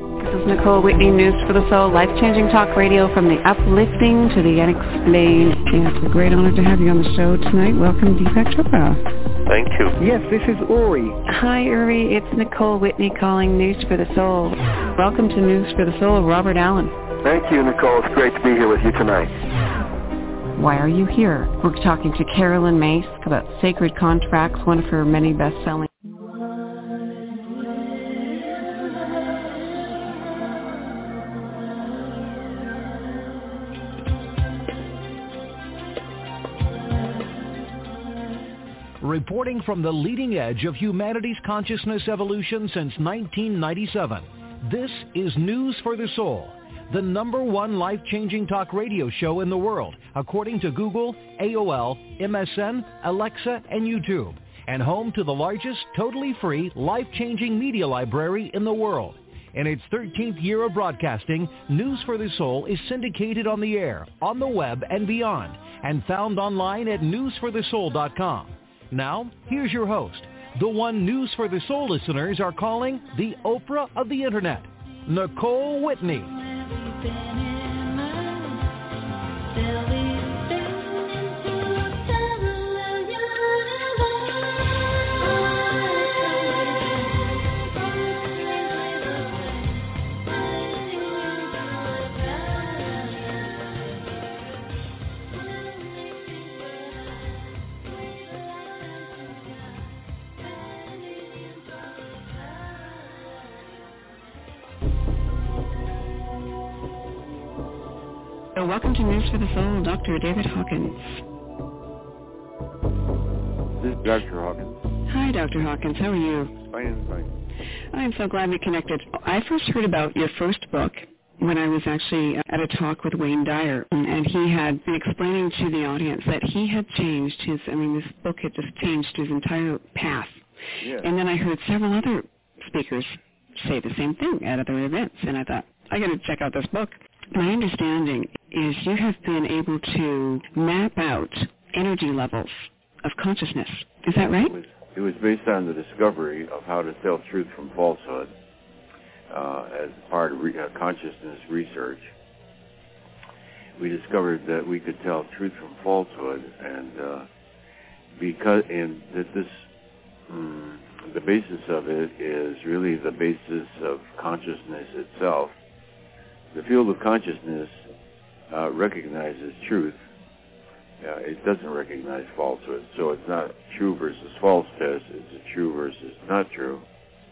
This is Nicole Whitney, News for the Soul, life-changing talk radio from the uplifting to the unexplained. It's a great honor to have you on the show tonight. Welcome, Deepak Chopra. Thank you. Yes, this is Uri. Hi, Uri. It's Nicole Whitney calling News for the Soul. Welcome to News for the Soul, Robert Allen. Thank you, Nicole. It's great to be here with you tonight. Why are you here? We're talking to Carolyn Myss about Sacred Contracts, one of her many best-selling. Reporting from the leading edge of humanity's consciousness evolution since 1997, this is News for the Soul, the #1 life-changing talk radio show in the world, according to Google, AOL, MSN, Alexa, and YouTube, and home to the largest totally free life-changing media library in the world. In its 13th year of broadcasting, News for the Soul is syndicated on the air, on the web, and beyond, and found online at newsforthesoul.com. Now, here's your host, the one News for the Soul listeners are calling the Oprah of the Internet, Nicole Whitney. Welcome to News for the Soul, Dr. David Hawkins. This is Dr. Hawkins. Hi, Dr. Hawkins. How are you? Fine. I'm so glad we connected. I first heard about your first book when I was actually at a talk with Wayne Dyer, and he had been explaining to the audience that he had changed this book had just changed his entire path. Yeah. And then I heard several other speakers say the same thing at other events, and I thought, I got to check out this book. My understanding is you have been able to map out energy levels of consciousness. Is that right? It was based on the discovery of how to tell truth from falsehood as part of consciousness research. We discovered that we could tell truth from falsehood, and the basis of it is really the basis of consciousness itself. The field of consciousness recognizes truth. It doesn't recognize falsehood. So it's not true versus false test. It's a true versus not true.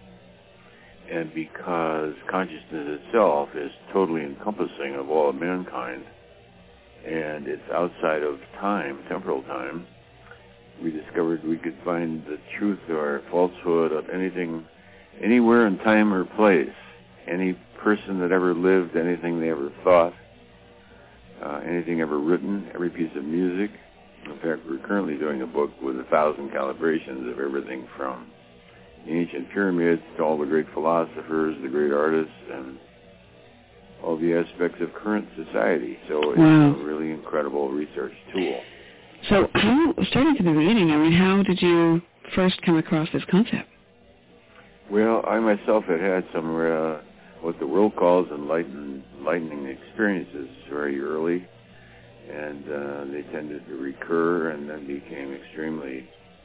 And because consciousness itself is totally encompassing of all of mankind, and it's outside of time, temporal time, we discovered we could find the truth or falsehood of anything, anywhere in time or place. Any person that ever lived, anything they ever thought, anything ever written, every piece of music. In fact, we're currently doing a book with 1,000 calibrations of everything from the ancient pyramids to all the great philosophers, the great artists, and all the aspects of current society. So it's a really incredible research tool. So starting from the beginning, how did you first come across this concept? Well, I myself had some what the world calls enlightening experiences very early, and they tended to recur and then became extremely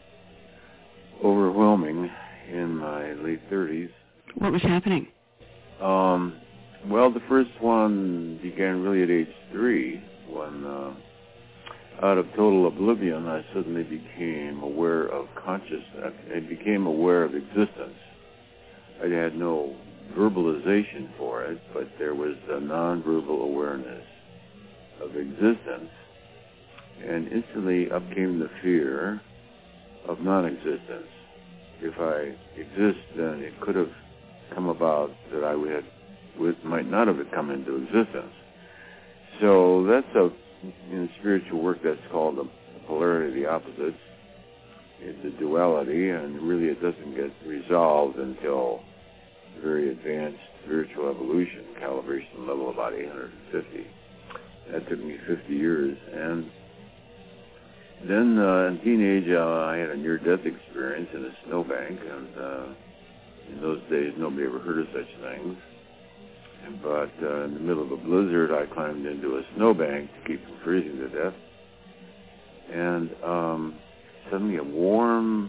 overwhelming in my late 30s. What was happening? Well, the first one began really at age 3 when, out of total oblivion, I suddenly became aware of consciousness. I became aware of existence. I had no verbalization for it, but there was a non-verbal awareness of existence, and instantly up came the fear of non-existence. If I exist, then it could have come about that I might not have come into existence. So that's in spiritual work that's called the polarity of the opposites. It's a duality, and really it doesn't get resolved until very advanced spiritual evolution, calibration level about 850. That took me 50 years. And then in teenage, I had a near-death experience in a snowbank, and in those days, nobody ever heard of such things. But in the middle of a blizzard, I climbed into a snowbank to keep from freezing to death. And suddenly a warm,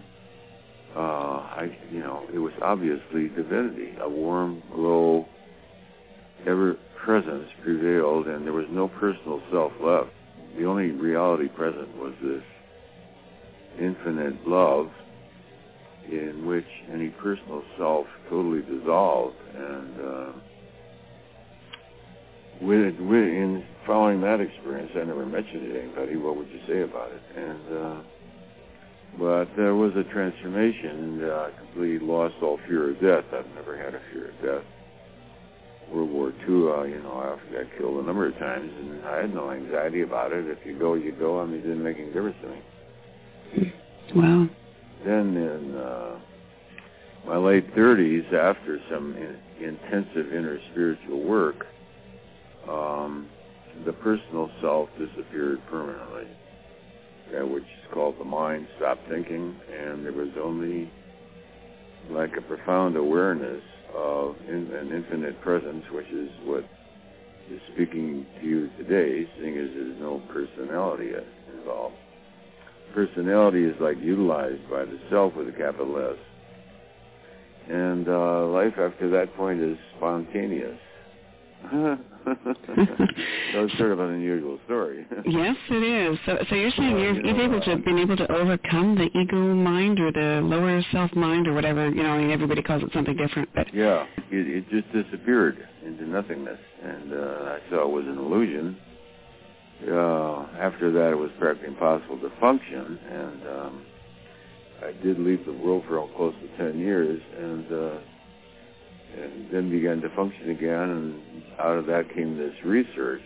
it was obviously divinity. A warm glow, ever-presence prevailed, and there was no personal self left. The only reality present was this infinite love in which any personal self totally dissolved. And in following that experience, I never mentioned it to anybody. What would you say about it? And but there was a transformation, and I completely lost all fear of death. I've never had a fear of death. World War II, I often got killed a number of times, and I had no anxiety about it. If you go, you go. I mean, it didn't make any difference to me. Wow. Then in my late 30s, after some intensive inner spiritual work, the personal self disappeared permanently, which is called the mind stopped thinking, and there was only like a profound awareness of an infinite presence, which is what is speaking to you today, seeing as there's no personality involved. Personality is like utilized by the self with a capital S. And life after that point is spontaneous. So it's sort of an unusual story. Yes, it is. So you're saying you've been able to overcome the ego mind or the lower self mind or whatever, everybody calls it something different. But yeah, it just disappeared into nothingness, and I saw it was an illusion. After that, it was practically impossible to function, and I did leave the world for close to 10 years, and then began to function again, and out of that came this research.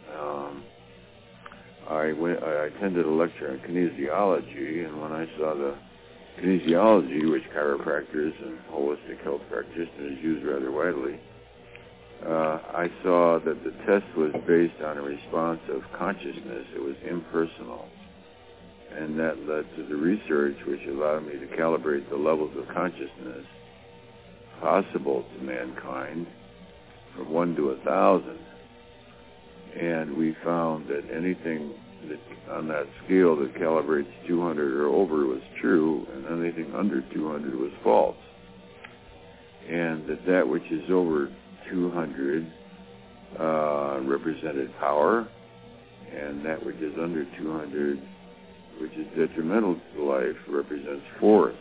I attended a lecture on kinesiology, and when I saw the kinesiology, which chiropractors and holistic health practitioners use rather widely, I saw that the test was based on a response of consciousness. It was impersonal. And that led to the research, which allowed me to calibrate the levels of consciousness possible to mankind from 1 to 1,000. And we found that anything that on that scale that calibrates 200 or over was true, and anything under 200 was false. And that which is over 200 represented power, and that which is under 200, which is detrimental to life, represents force.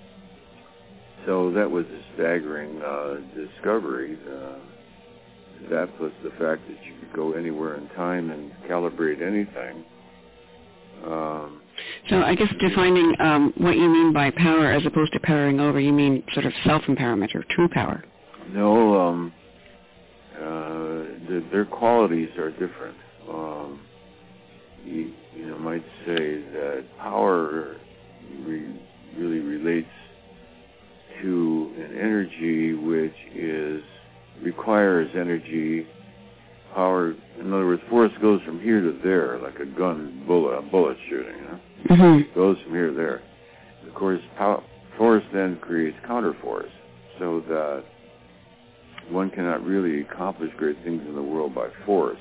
So that was a staggering discovery. That plus the fact that you could go anywhere in time and calibrate anything. So I guess defining what you mean by power as opposed to powering over, you mean sort of self-empowerment or true power? No, their qualities are different. You might say that power really relates to an energy which requires energy, power. In other words, force goes from here to there, like a bullet shooting. Mm-hmm. Goes from here to there. Of course, force then creates counterforce, so that one cannot really accomplish great things in the world by force.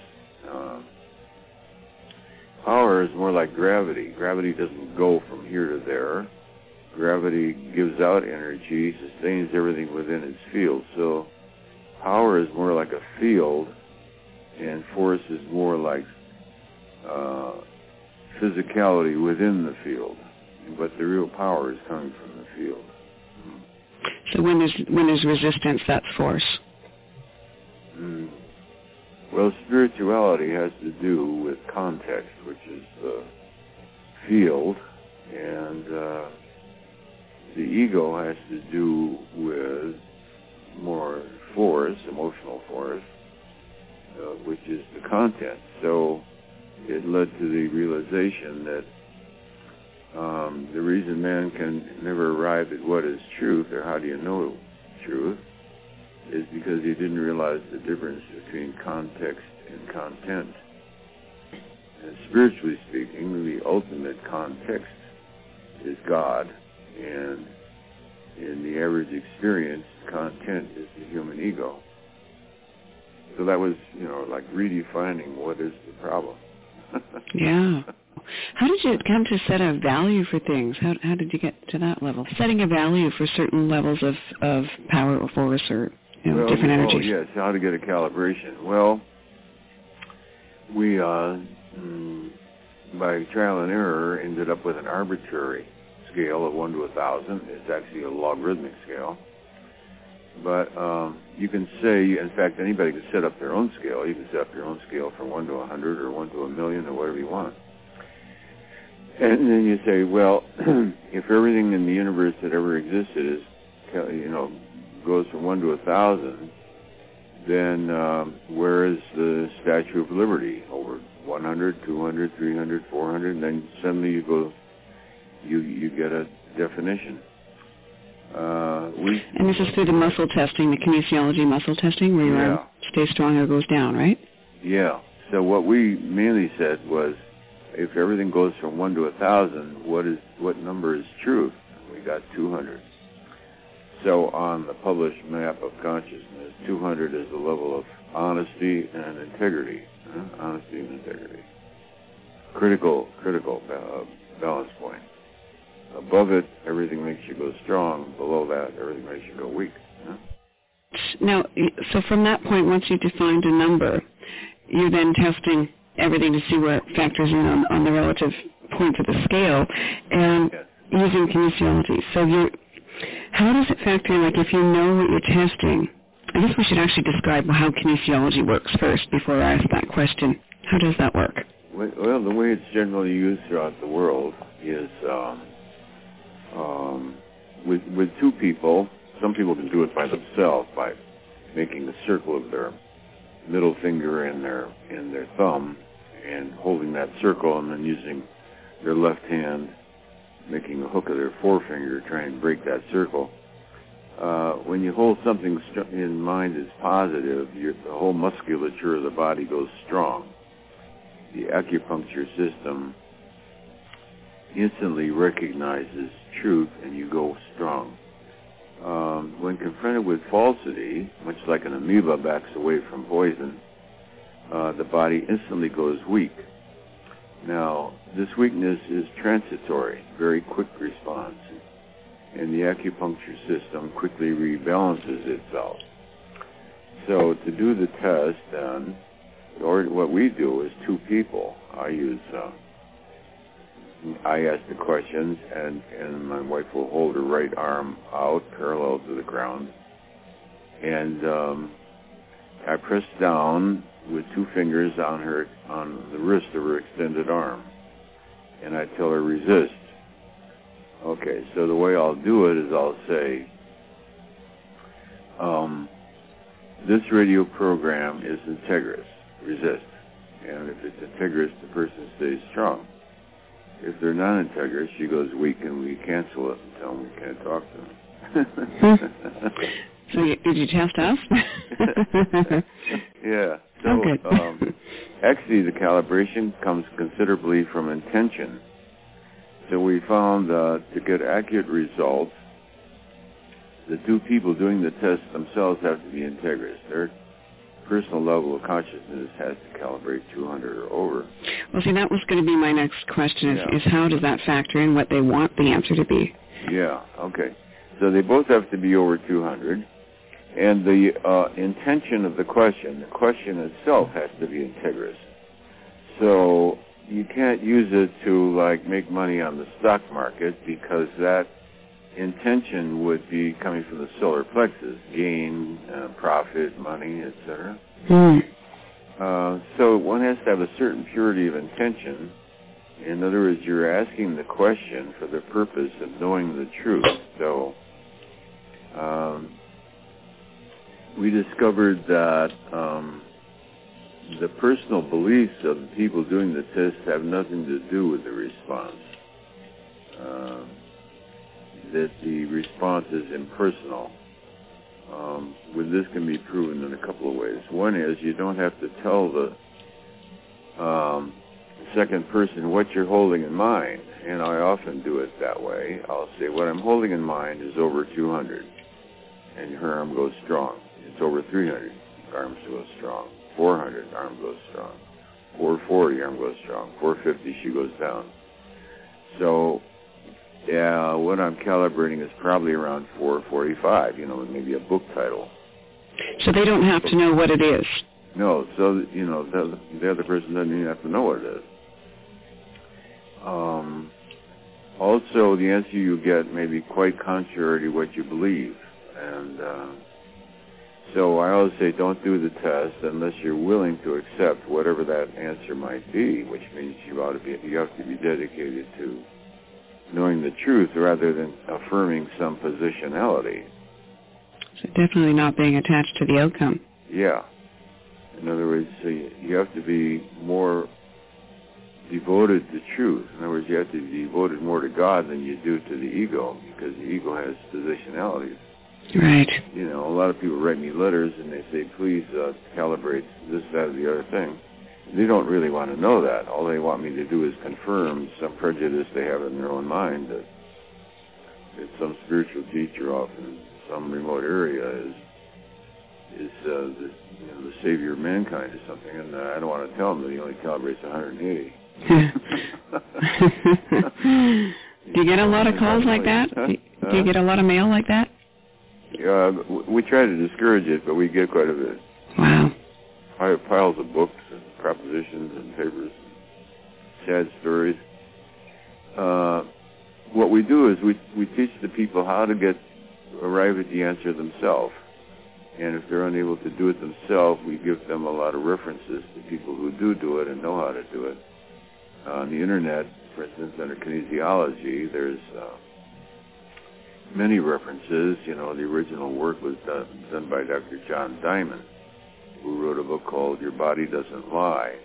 Power is more like gravity. Gravity doesn't go from here to there. Gravity gives out energy, sustains everything within its field. So power is more like a field, and force is more like physicality within the field. But the real power is coming from the field. So when there's resistance, that's force. Well, spirituality has to do with context, which is the field, and the ego has to do with more force, emotional force, which is the content. So it led to the realization that the reason man can never arrive at what is truth, or how do you know truth, is because he didn't realize the difference between context and content. And spiritually speaking, the ultimate context is God, and in the average experience, content is the human ego. So that was, like redefining what is the problem. Yeah. How did you come to set a value for things? How did you get to that level? Setting a value for certain levels of power or force or different energies. Oh, yes, how to get a calibration. Well, we, by trial and error, ended up with an arbitrary scale of 1 to 1,000. It's actually a logarithmic scale. But you can say, in fact, anybody can set up their own scale. You can set up your own scale from 1 to 100 or 1 to 1,000,000 or whatever you want. And then you say, well, if everything in the universe that ever existed is, goes from 1 to 1,000, then where is the Statue of Liberty? Over 100, 200, 300, 400, and then suddenly you get a definition. And this is through the muscle testing, the kinesiology muscle testing, where your arm stays strong or goes down, right? Yeah. So what we mainly said was, if everything goes from 1 to 1,000, what number is truth? We got 200. So on the published map of consciousness, 200 is the level of honesty and integrity. Honesty and integrity. Critical balance point. Above it, everything makes you go strong. Below that, everything makes you go weak. Now, so from that point, once you defined a number, you're then testing everything to see what factors in on the relative points of the scale, and using kinesiology. So how does it factor in, like if you know what you're testing? I guess we should actually describe how kinesiology works first before I ask that question. How does that work? Well, the way it's generally used throughout the world is with two people. Some people can do it by themselves by making a circle of their middle finger and their thumb and holding that circle, and then using their left hand, making a hook of their forefinger, trying to break that circle. When you hold something in mind as positive, the whole musculature of the body goes strong. The acupuncture system instantly recognizes truth, and you go strong. When confronted with falsity, much like an amoeba backs away from poison, the body instantly goes weak. Now, this weakness is transitory, very quick response, and the acupuncture system quickly rebalances itself. So to do the test, then, what we do is two people. I ask the questions, and my wife will hold her right arm out parallel to the ground, and I press down with two fingers on the wrist of her extended arm, and I tell her resist. Okay, so the way I'll do it is I'll say, this radio program is integrous, resist. And if it's integrous, the person stays strong. If they're non-integrous, she goes weak, and we cancel it and tell them we can't talk to them. So did you test us? Yeah. So actually, the calibration comes considerably from intention. So we found to get accurate results, the two people doing the test themselves have to be integrous. Their personal level of consciousness has to calibrate 200 or over. Well, see, that was going to be my next question, is how does that factor in what they want the answer to be? Yeah, okay. So they both have to be over 200. And the intention of the question itself has to be integrous. So you can't use it to, make money on the stock market, because that intention would be coming from the solar plexus, gain, profit, money, etc. So one has to have a certain purity of intention. In other words, you're asking the question for the purpose of knowing the truth. So we discovered that the personal beliefs of the people doing the test have nothing to do with the response. That the response is impersonal. This can be proven in a couple of ways. One is you don't have to tell the second person what you're holding in mind, and I often do it that way. I'll say, what I'm holding in mind is over 200, and her arm goes strong. It's over 300. arms go strong. 400, arm goes strong. 440, arm goes strong. 450, she goes down. So, yeah, what I'm calibrating is probably around 445, maybe a book title. So they don't have to know what it is? No, so, the other person doesn't even have to know what it is. Also, the answer you get may be quite contrary to what you believe. And so I always say don't do the test unless you're willing to accept whatever that answer might be, which means you have to be dedicated to knowing the truth rather than affirming some positionality. So definitely not being attached to the outcome. Yeah. In other words, so you have to be more devoted to truth. In other words, you have to be devoted more to God than you do to the ego, because the ego has positionalities. Right. A lot of people write me letters and they say, please calibrate this, that, or the other thing. They don't really want to know that. All they want me to do is confirm some prejudice they have in their own mind that some spiritual teacher off in some remote area is the savior of mankind or something, and I don't want to tell them that he only calibrates 180. Do you get a lot of calls like that? Do you get a lot of mail like that? We try to discourage it, but we get quite a bit. Wow. Piles of books and propositions and papers, sad stories. What we do is we teach the people how to arrive at the answer themselves. And if they're unable to do it themselves, we give them a lot of references to people who do it and know how to do it. On the internet, for instance, under kinesiology, there's many references. The original work was done by Dr. John Diamond, who wrote a book called Your Body Doesn't Lie.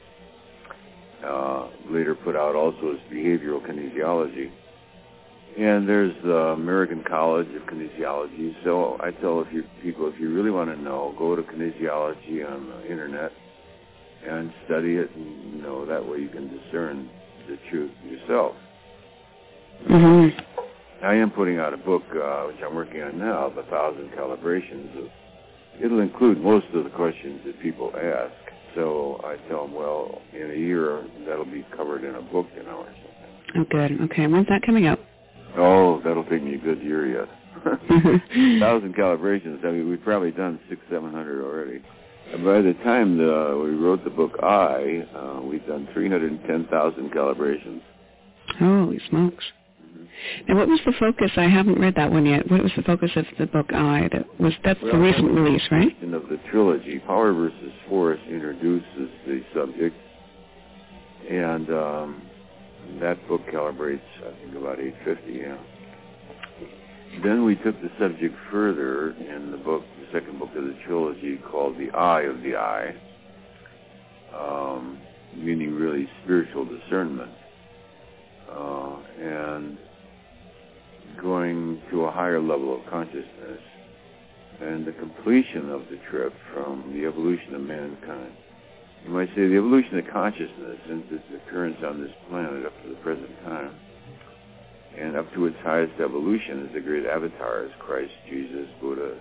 Later put out also as Behavioral Kinesiology. And there's the American College of Kinesiology. So I tell people, if you really want to know, go to kinesiology on the internet and study it, and that way you can discern the truth yourself. Mm-hmm. I am putting out a book, which I'm working on now, of 1,000 calibrations. It'll include most of the questions that people ask. So I tell them, well, in a year, that'll be covered in a book, or something. Oh, good. Okay, when's that coming out? Oh, that'll take me a good year yet. 1,000 calibrations. I mean, we've probably done 600-700 already. And by the time we wrote the book we've done 310,000 calibrations. Holy smokes. And what was the focus? I haven't read that one yet. What was the focus of the book That's the recent release, right? Of the trilogy, Power versus Force introduces the subject, and that book calibrates, I think, about 850, yeah. Then we took the subject further in the second book of the trilogy, called The Eye of the Eye, meaning really spiritual discernment, and going to a higher level of consciousness, and the completion of the trip from the evolution of mankind. You might say the evolution of consciousness since its occurrence on this planet up to the present time, and up to its highest evolution as the great avatars, Christ, Jesus, Buddha.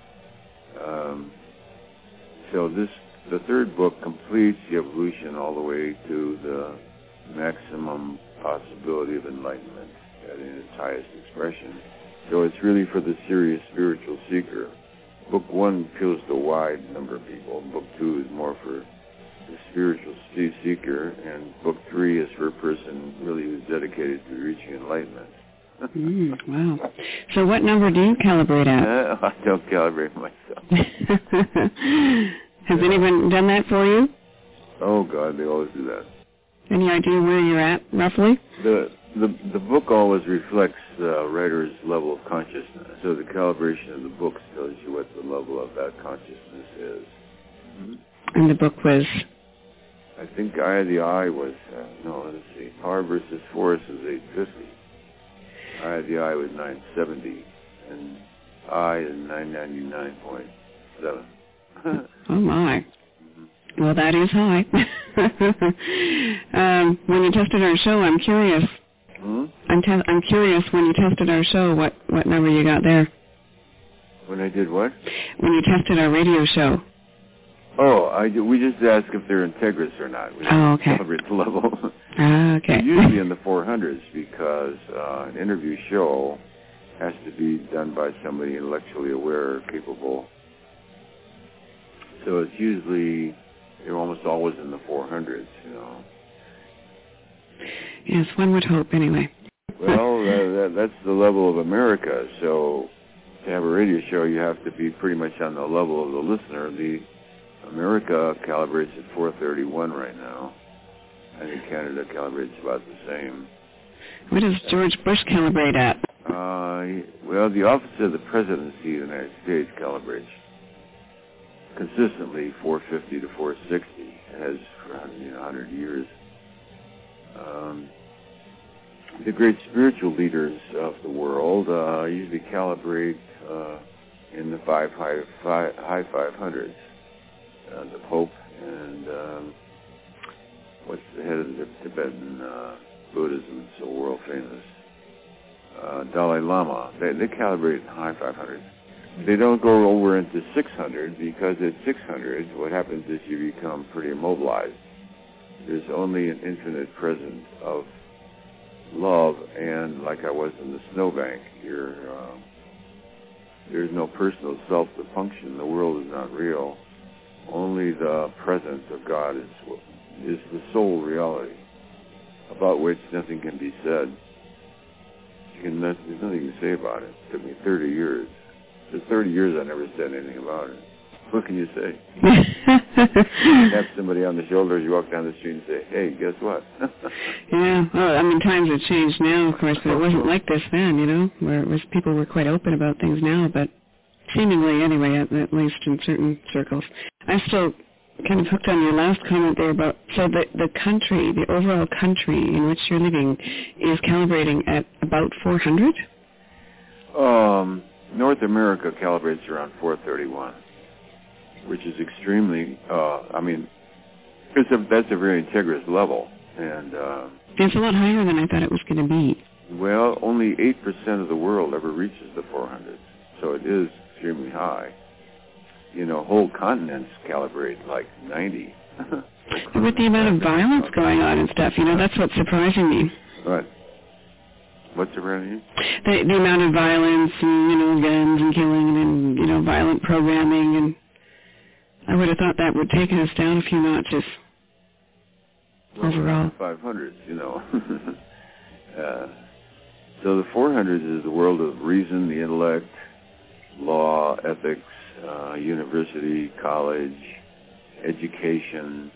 So the third book completes the evolution all the way to the maximum possibility of enlightenment in its highest expression. So it's really for the serious spiritual seeker. Book 1 appeals to a wide number of people. Book 2 is more for the spiritual seeker, and Book 3 is for a person really who's dedicated to reaching enlightenment. Wow. So what number do you calibrate at? I don't calibrate myself. Has anyone done that for you? Oh, God, they always do that. Any idea where you're at, roughly? The book always reflects the writer's level of consciousness. So the calibration of the book tells you what the level of that consciousness is. Mm-hmm. And the book was? I think Eye of the Eye was, let's see, Power versus Force was 850. Eye of the Eye was 970. And I is 999.7. Oh, my. Well, that is high. When you tested our show, I'm curious. I'm curious, when you tested our show, what number you got there? When I did what? When you tested our radio show. We just ask if they're integrous or not. We don't calibrate the level. Okay. Usually in the 400s because an interview show has to be done by somebody intellectually aware or capable. So it's usually, they're almost always in the 400s, you know. Yes, one would hope anyway. Well, that's the level of America. So to have a radio show, you have to be pretty much on the level of the listener. The America calibrates at 431 right now. I think Canada calibrates about the same. What does George Bush calibrate at? Well, the Office of the Presidency of the United States calibrates consistently 450 to 460. It has for 100 years. The great spiritual leaders of the world usually calibrate in the high 500s. The Pope and what's the head of the Tibetan Buddhism, so world famous, Dalai Lama. They calibrate in high 500s. They don't go over into 600 because at 600, what happens is you become pretty immobilized. There's only an infinite presence of love, and like I was in the snowbank here, there's no personal self to function. The world is not real. Only the presence of God is the sole reality, about which nothing can be said. There's nothing to say about it. It took me 30 years. For 30 years I never said anything about it. What can you say? Tap somebody on the shoulder as you walk down the street and say, hey, guess what? Yeah, well, I mean, times have changed now, of course, but it wasn't like this then, you know, where it was people were quite open about things now, but seemingly anyway, at least in certain circles. I'm still kind of hooked on your last comment there about, so the country, the overall country in which you're living is calibrating at about 400? North America calibrates around 431, which is extremely, that's a very integrous level. And it's a lot higher than I thought it was going to be. Well, only 8% of the world ever reaches the 400s, so it is extremely high. You know, whole continents calibrate like 90. With the amount of violence going on and stuff, you know, that's what's surprising me. Right. What's surprising you? The amount of violence and, you know, guns and killing and, you know, violent programming, and I would have thought that would take us down a few notches overall. 500s, you know. So the 400s is the world of reason, the intellect, law, ethics, university, college, education,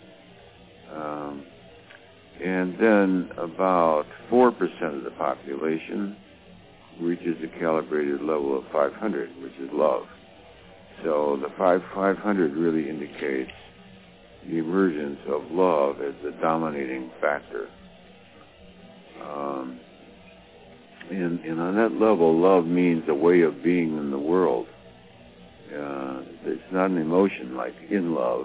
and then about 4% of the population reaches a calibrated level of 500, which is love. So the 500 really indicates the emergence of love as the dominating factor. And on that level, love means a way of being in the world. It's not an emotion like in love.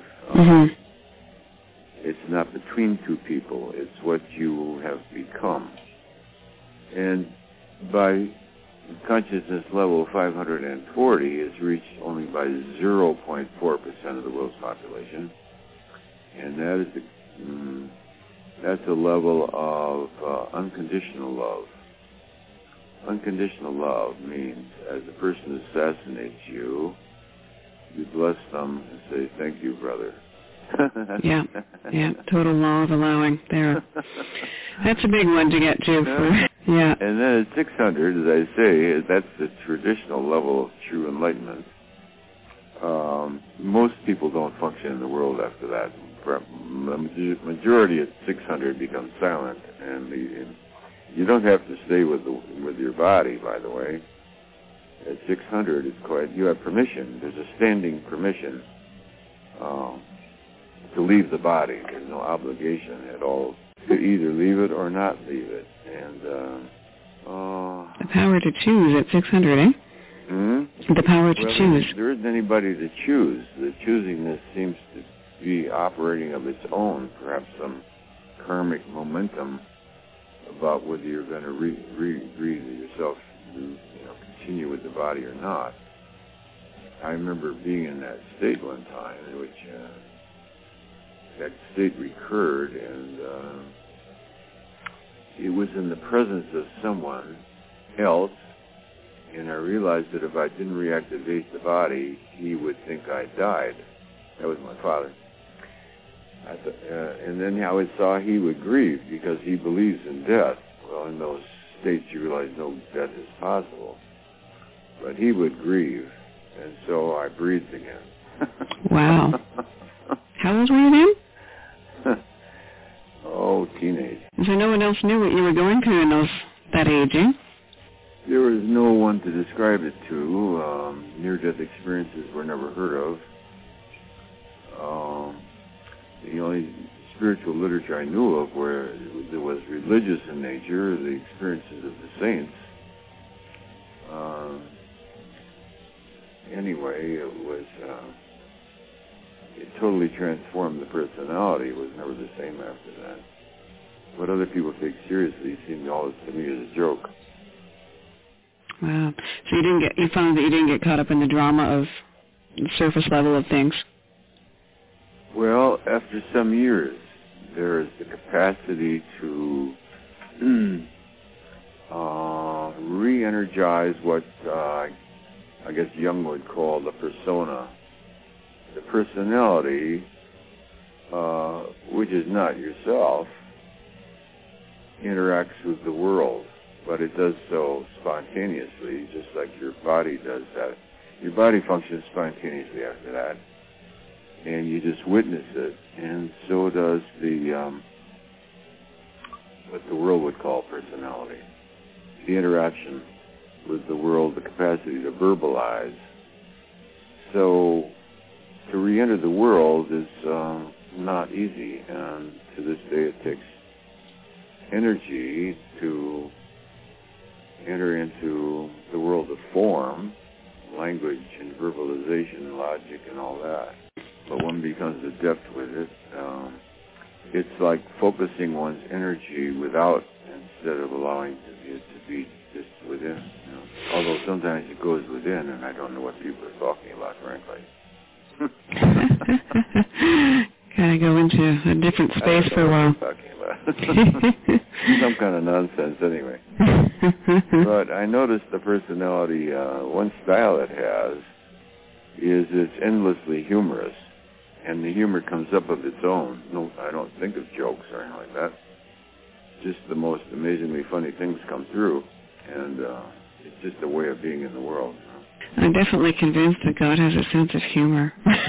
It's not between two people. It's what you have become. And by consciousness level 540 is reached only by 0.4% of the world's population. And that is that's a level of unconditional love. Unconditional love means as a person assassinates you, you bless them and say, thank you, brother. Yeah, total law of allowing there. That's a big one to get to. Yeah. And then at 600, as I say, that's the traditional level of true enlightenment. Most people don't function in the world after that. The majority at 600 becomes silent, and you don't have to stay with your body, by the way. At 600, it's quite, you have permission. There's a standing permission to leave the body. There's no obligation at all to either leave it or not leave it. And the power to choose at 600, eh? The power to choose. There isn't anybody to choose. The choosingness seems to be operating of its own, perhaps some karmic momentum about whether you're going to read yourself, continue with the body or not. I remember being in that state one time in which that state recurred, and it was in the presence of someone else, and I realized that if I didn't reactivate the body, he would think I died. That was my father. And then I saw he would grieve because he believes in death. Well, in those states, you realize no death is possible. But he would grieve, and so I breathed again. Wow. How old were you then? Oh, teenage. So no one else knew what you were going through in that age, eh? There was no one to describe it to. Near-death experiences were never heard of. The only spiritual literature I knew of where it was religious in nature, the experiences of the saints. Anyway, it totally transformed the personality. It was never the same after that. What other people take seriously seemed always to me as a joke. Wow. So you found that you didn't get caught up in the drama of the surface level of things? Well, after some years, there is the capacity to re-energize what I guess Jung would call the persona. The personality, which is not yourself, interacts with the world, but it does so spontaneously, just like your body does that. Your body functions spontaneously after that, and you just witness it, and so does what the world would call personality. The interaction with the world, the capacity to verbalize. So to re-enter the world is not easy, and to this day it takes energy to enter into the world of form, language and verbalization, logic and all that. But one becomes adept with it. It's like focusing one's energy without, instead of allowing it to be just within. You know? Although sometimes it goes within, and I don't know what people are talking about, frankly. Kind of go into a different space for a while. Talking about some kind of nonsense, anyway. But I noticed the personality. One style it has is it's endlessly humorous, and the humor comes up of its own. No, I don't think of jokes or anything like that. Just the most amazingly funny things come through, and it's just a way of being in the world. I'm definitely convinced that God has a sense of humor.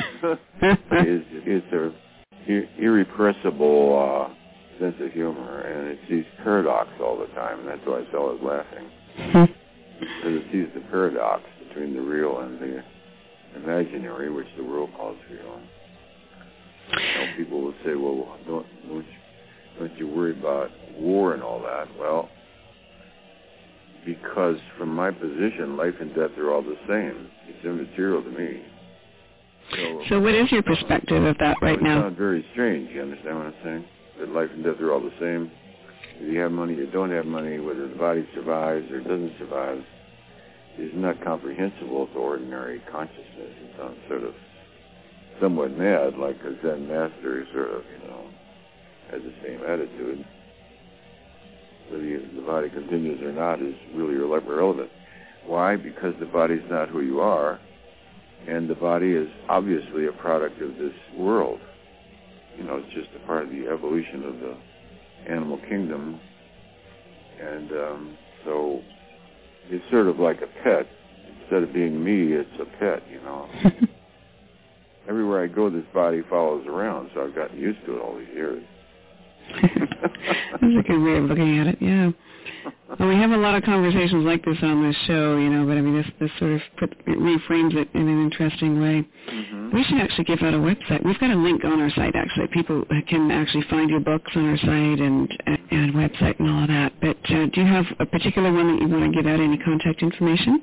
It's a irrepressible sense of humor, and it sees paradox all the time, and that's why it's always laughing. Because it sees the paradox between the real and the imaginary, which the world calls real. You know, people will say, well, don't you worry about war and all that? Well, because from my position, life and death are all the same. It's immaterial to me. So what is your perspective of that right now? It sounds very strange. You understand what I'm saying? That life and death are all the same. If you have money, you don't have money, whether the body survives or doesn't survive, is not comprehensible to ordinary consciousness. It sounds sort of somewhat mad, like a Zen master sort of, has the same attitude. Whether the body continues or not is really irrelevant. Why? Because the body's not who you are, and the body is obviously a product of this world. It's just a part of the evolution of the animal kingdom, and so it's sort of like a pet. Instead of being me, it's a pet, Everywhere I go, this body follows around, so I've gotten used to it all these years. That's a good way of looking at it, yeah. Well, we have a lot of conversations like this on this show, but I mean, this sort of reframes it in an interesting way. Mm-hmm. We should actually give out a website. We've got a link on our site, actually. People can actually find your books on our site and website and all of that. But do you have a particular one that you want to give out, any contact information?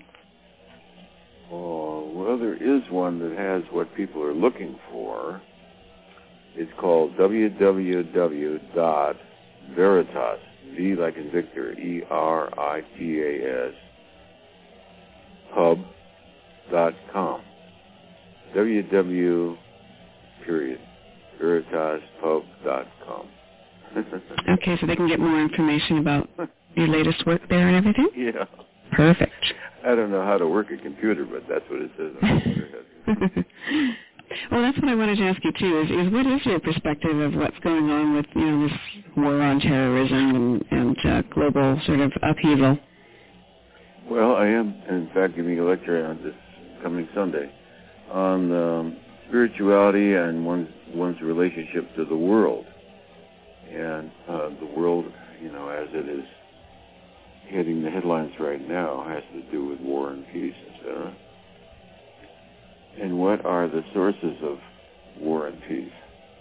Oh, well, there is one that has what people are looking for. It's called www.veritas, V like in Victor, ERITAS, hub.com. www.veritas, VeritasPub.com. Okay, so they can get more information about your latest work there and everything? Yeah. Perfect. I don't know how to work a computer, but that's what it says on the letterhead. Well, that's what I wanted to ask you, too, is what is your perspective of what's going on with, this war on terrorism and global sort of upheaval? Well, I am, in fact, giving a lecture on this coming Sunday on spirituality and one's relationship to the world. And the world, as it is hitting the headlines right now, has to do with war and peace, etc. And what are the sources of war and peace?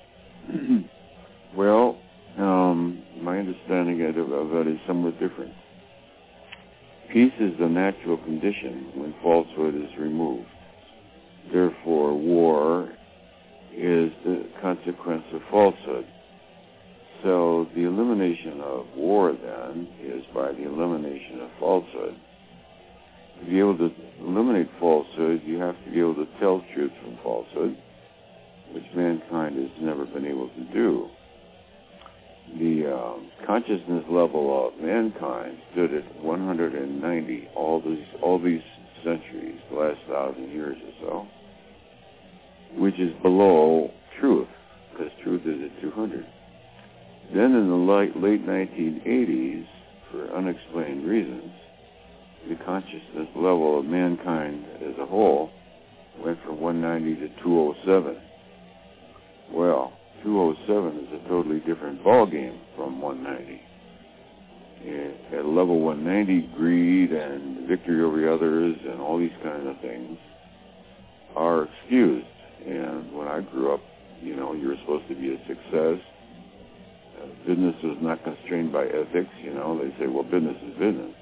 Well, my understanding of it is somewhat different. Peace is the natural condition when falsehood is removed. Therefore, war is the consequence of falsehood. So the elimination of war, then, is by the elimination of falsehood. To be able to eliminate falsehood, you have to be able to tell truth from falsehood, which mankind has never been able to do. The consciousness level of mankind stood at 190 all these centuries, the last 1,000 years or so, which is below truth, because truth is at 200. Then in the late 1980s, for unexplained reasons, the consciousness level of mankind as a whole went from 190 to 207. Well, 207 is a totally different ballgame from 190. At level 190, greed and victory over others and all these kinds of things are excused. And when I grew up, you were supposed to be a success. Business was not constrained by ethics. They say, well, business is business.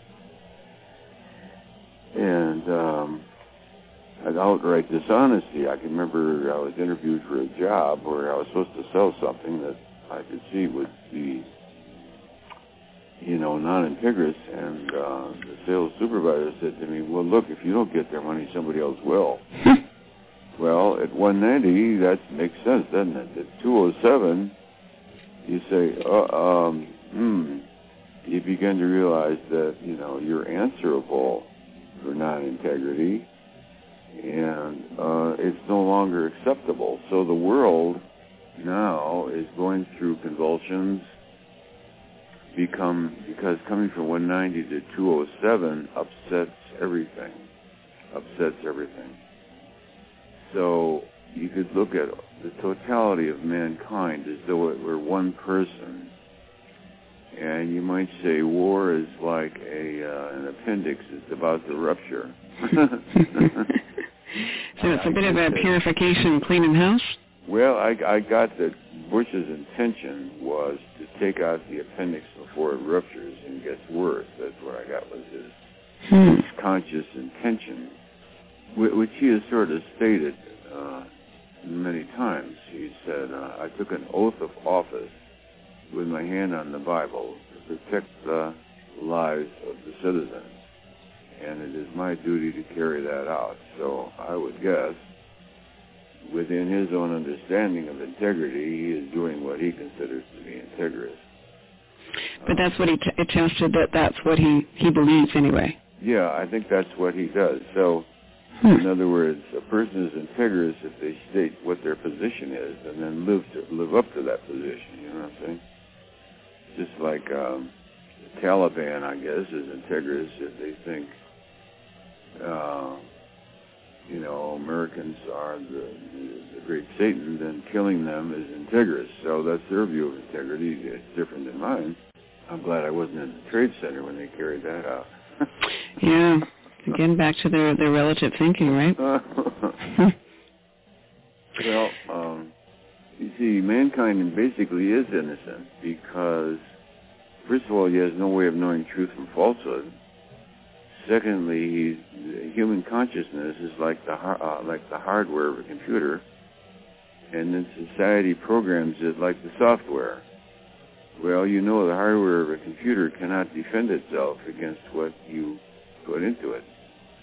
And an outright dishonesty. I can remember I was interviewed for a job where I was supposed to sell something that I could see would be, non-integrous, and the sales supervisor said to me, well, look, if you don't get their money, somebody else will. Well, at 190, that makes sense, doesn't it? At 207, you say, you begin to realize that, you're answerable for non-integrity, and it's no longer acceptable. So the world now is going through convulsions, because coming from 190 to 207 upsets everything. So you could look at the totality of mankind as though it were one person. And you might say war is like an appendix that's about to rupture. So it's a bit of a purification, cleaning house? Well, I got that Bush's intention was to take out the appendix before it ruptures and gets worse. That's what I got was his conscious intention, which he has sort of stated many times. He said, I took an oath of office with my hand on the Bible to protect the lives of the citizens, and it is my duty to carry that out. So I would guess, within his own understanding of integrity, he is doing what he considers to be integrous. But that's what he attested, that's what he believes anyway. Yeah, I think that's what he does. So, in other words, a person is integrous if they state what their position is and then live up to that position, you know what I'm saying? Just like the Taliban, I guess, is integrous if they think, Americans are the great Satan, then killing them is integrous. So that's their view of integrity. It's different than mine. I'm glad I wasn't in the Trade Center when they carried that out. Yeah. Again, back to their relative thinking, right? Well, you see, mankind basically is innocent because, first of all, he has no way of knowing truth from falsehood. Secondly, human consciousness is like the hardware of a computer, and then society programs it like the software. Well, the hardware of a computer cannot defend itself against what you put into it.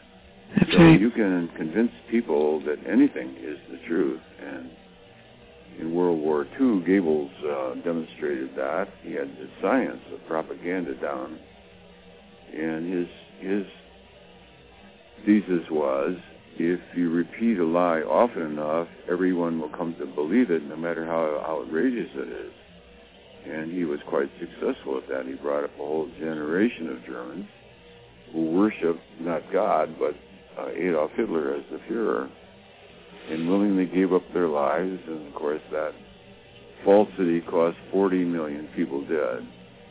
That's so right. You can convince people that anything is the truth, and In World War II, Goebbels demonstrated that. He had the science of propaganda down. And his thesis was, if you repeat a lie often enough, everyone will come to believe it, no matter how outrageous it is. And he was quite successful at that. He brought up a whole generation of Germans who worshiped not God, but Adolf Hitler as the Führer, and willingly gave up their lives. And, of course, that falsity cost 40 million people dead.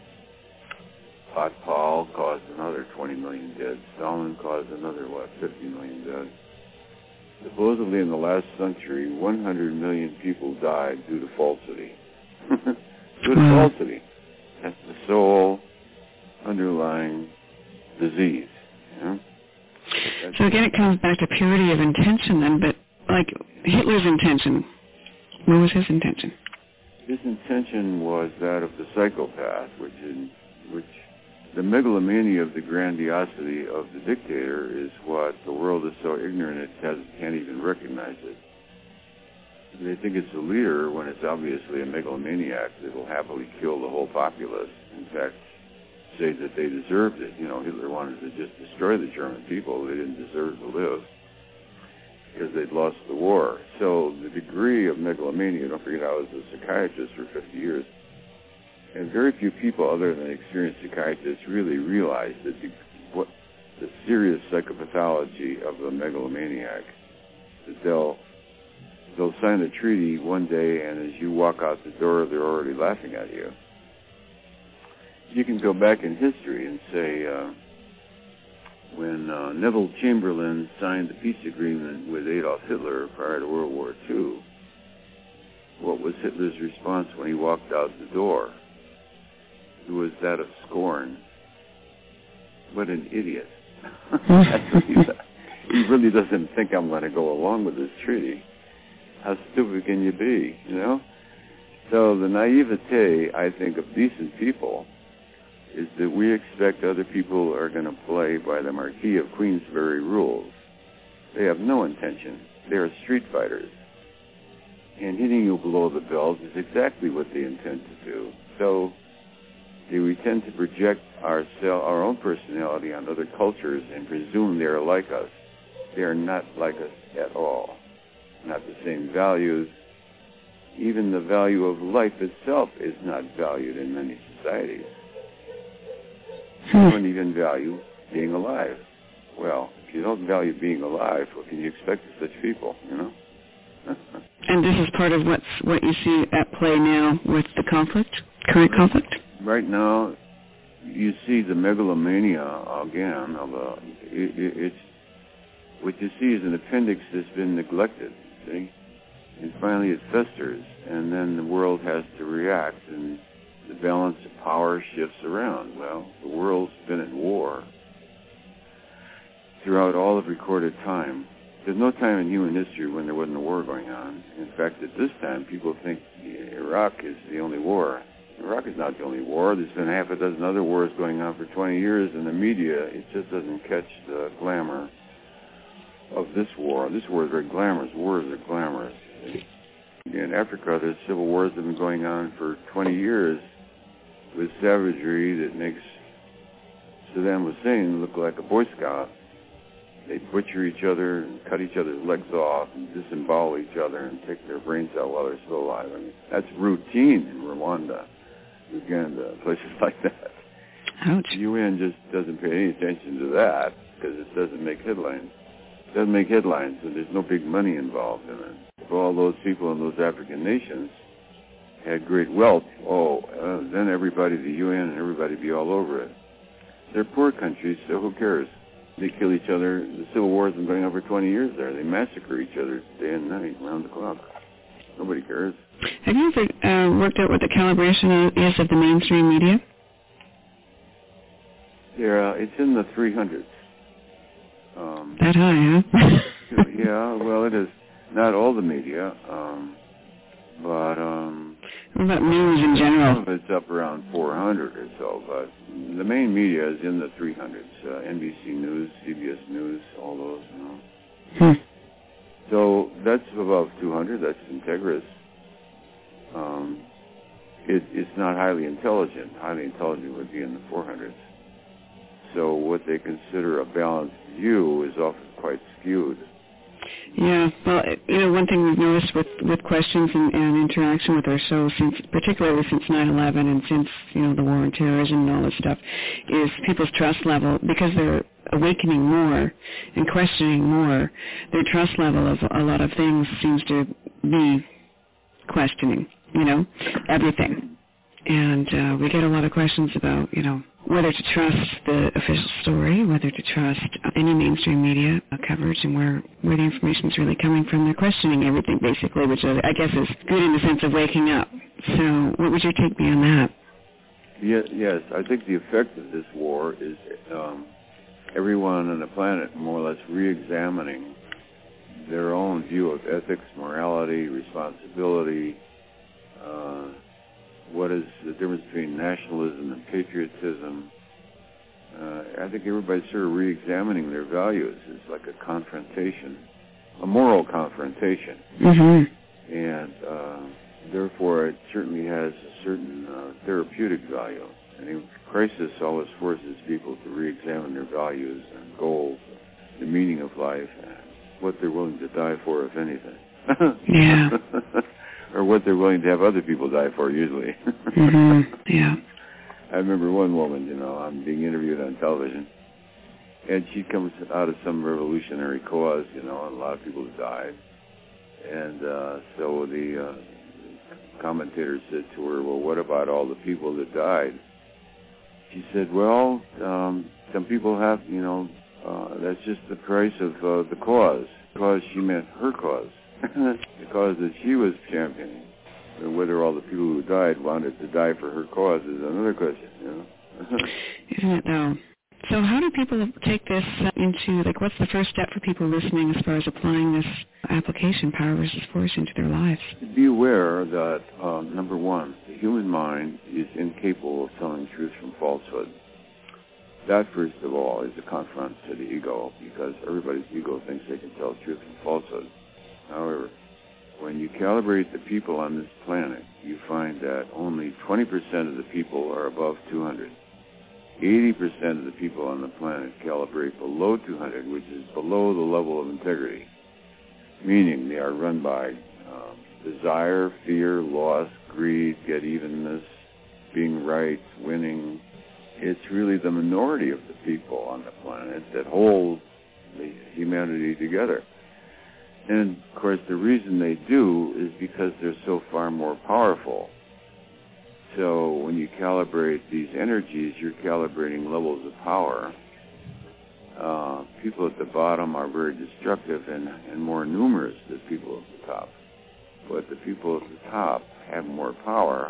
Paul caused another 20 million dead. Stalin caused another, 50 million dead. Supposedly in the last century, 100 million people died due to falsity. Due to falsity. That's the sole underlying disease. Yeah? So again, it comes back to purity of intention then, but like Hitler's intention, what was his intention? His intention was that of the psychopath, which the megalomania of the grandiosity of the dictator is what the world is so ignorant it can't even recognize it. They think it's a leader when it's obviously a megalomaniac that will happily kill the whole populace. In fact, say that they deserved it. Hitler wanted to just destroy the German people. They didn't deserve to live because they'd lost the war. So the degree of megalomania, don't forget I was a psychiatrist for 50 years, and very few people other than experienced psychiatrists really realize that the serious psychopathology of a megalomaniac, that they'll sign a treaty one day, and as you walk out the door, they're already laughing at you. You can go back in history and say, when Neville Chamberlain signed the peace agreement with Adolf Hitler prior to World War II, what was Hitler's response when he walked out the door? It was that of scorn. What an idiot. That's what he said. He really doesn't think I'm going to go along with this treaty. How stupid can you be, So the naivete, I think, of decent people is that we expect other people are going to play by the Marquis of Queensberry rules. They have no intention. They are street fighters. And hitting you below the belt is exactly what they intend to do. So we tend to project our own personality on other cultures and presume they are like us. They are not like us at all. Not the same values. Even the value of life itself is not valued in many societies. You don't even value being alive. Well, if you don't value being alive, what can you expect of such people, And this is part of what you see at play now with the current conflict? Right now, you see the megalomania again what you see is an appendix that's been neglected, see? And finally it festers, and then the world has to react, and the balance of power shifts around. Well, the world's been at war throughout all of recorded time. There's no time in human history when there wasn't a war going on. In fact, at this time, people think Iraq is the only war. Iraq is not the only war. There's been half a dozen other wars going on for 20 years, and the media, it just doesn't catch the glamour of this war. This war is very glamorous. Wars are glamorous. In Africa, there's civil wars that have been going on for 20 years with savagery that makes Saddam Hussein look like a Boy Scout. They butcher each other and cut each other's legs off and disembowel each other and take their brains out while they're still alive. I mean, that's routine in Rwanda, Uganda, places like that. Ouch. The UN just doesn't pay any attention to that because it doesn't make headlines. It doesn't make headlines, so there's no big money involved in it. If all those people in those African nations had great wealth, then everybody, the UN and everybody, be all over it. They're poor countries, so who cares? They kill each other. The civil war has been going on for 20 years there. They massacre each other day and night, around the clock. Nobody cares. Have you ever worked out what the calibration is of the mainstream media? Yeah, it's in the 300s. That high, huh? Yeah, well, it is. Not all the media, but... What about news in general? Some of it's up around 400 or so, but the main media is in the 300s. NBC News, CBS News, all those, Hmm. So that's above 200. That's Integris. it's not highly intelligent. Highly intelligent would be in the 400s. So what they consider a balanced view is often quite skewed. Yeah, well, one thing we've noticed with questions and interaction with our show, particularly since 9/11 and since, the war on terrorism and all this stuff, is people's trust level, because they're awakening more and questioning more, their trust level of a lot of things seems to be questioning, everything. And we get a lot of questions about, whether to trust the official story, whether to trust any mainstream media coverage, and where the information is really coming from. They're questioning everything, basically, which I guess is good in the sense of waking up. So what would your take be on that? Yes, I think the effect of this war is everyone on the planet more or less re-examining their own view of ethics, morality, responsibility. What is the difference between nationalism and patriotism? I think everybody's sort of re-examining their values. It's like a confrontation, a moral confrontation. Mm-hmm. And therefore it certainly has a certain therapeutic value. And in crisis always forces people to re-examine their values and goals, the meaning of life, and what they're willing to die for, if anything. Yeah. Or what they're willing to have other people die for, usually. Mm-hmm. Yeah. I remember one woman, I'm being interviewed on television, and she comes out of some revolutionary cause, and a lot of people have died. And so the commentator said to her, well, what about all the people that died? She said, well, some people have, that's just the price of the cause. Because she meant her cause. The cause that she was championing. And whether all the people who died wanted to die for her cause is another question, Isn't it, though? So how do people take this into, what's the first step for people listening as far as applying this application, power versus force, into their lives? Be aware that, number one, the human mind is incapable of telling truth from falsehood. That, first of all, is a confront to the ego, because everybody's ego thinks they can tell truth from falsehood. However, when you calibrate the people on this planet, you find that only 20% of the people are above 200. 80% of the people on the planet calibrate below 200, which is below the level of integrity, meaning they are run by desire, fear, loss, greed, get-evenness, being right, winning. It's really the minority of the people on the planet that hold the humanity together. And, of course, the reason they do is because they're so far more powerful. So when you calibrate these energies, you're calibrating levels of power. People at the bottom are very destructive and more numerous than people at the top. But the people at the top have more power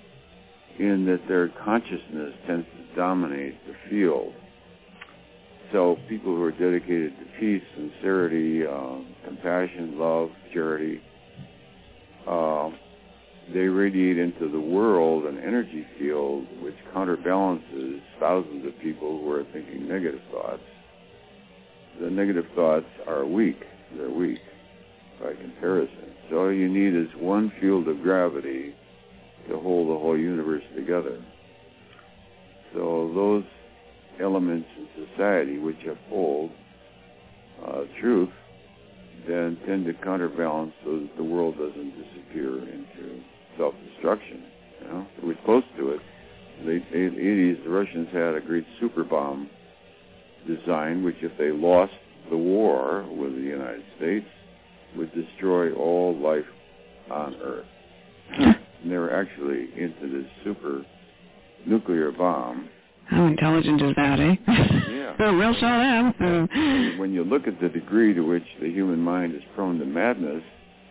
in that their consciousness tends to dominate the field. So people who are dedicated to peace, sincerity, compassion, love, charity, they radiate into the world an energy field which counterbalances thousands of people who are thinking negative thoughts. The negative thoughts are weak. They're weak by comparison. So all you need is one field of gravity to hold the whole universe together. So those elements in society which uphold truth then tend to counterbalance so that the world doesn't disappear into self-destruction. We're close to it. In the 80s, the Russians had a great super bomb design, which if they lost the war with the United States, would destroy all life on Earth. And they were actually into this super nuclear bomb. How intelligent is that, eh? Yeah. Oh, we'll show them. When you look at the degree to which the human mind is prone to madness,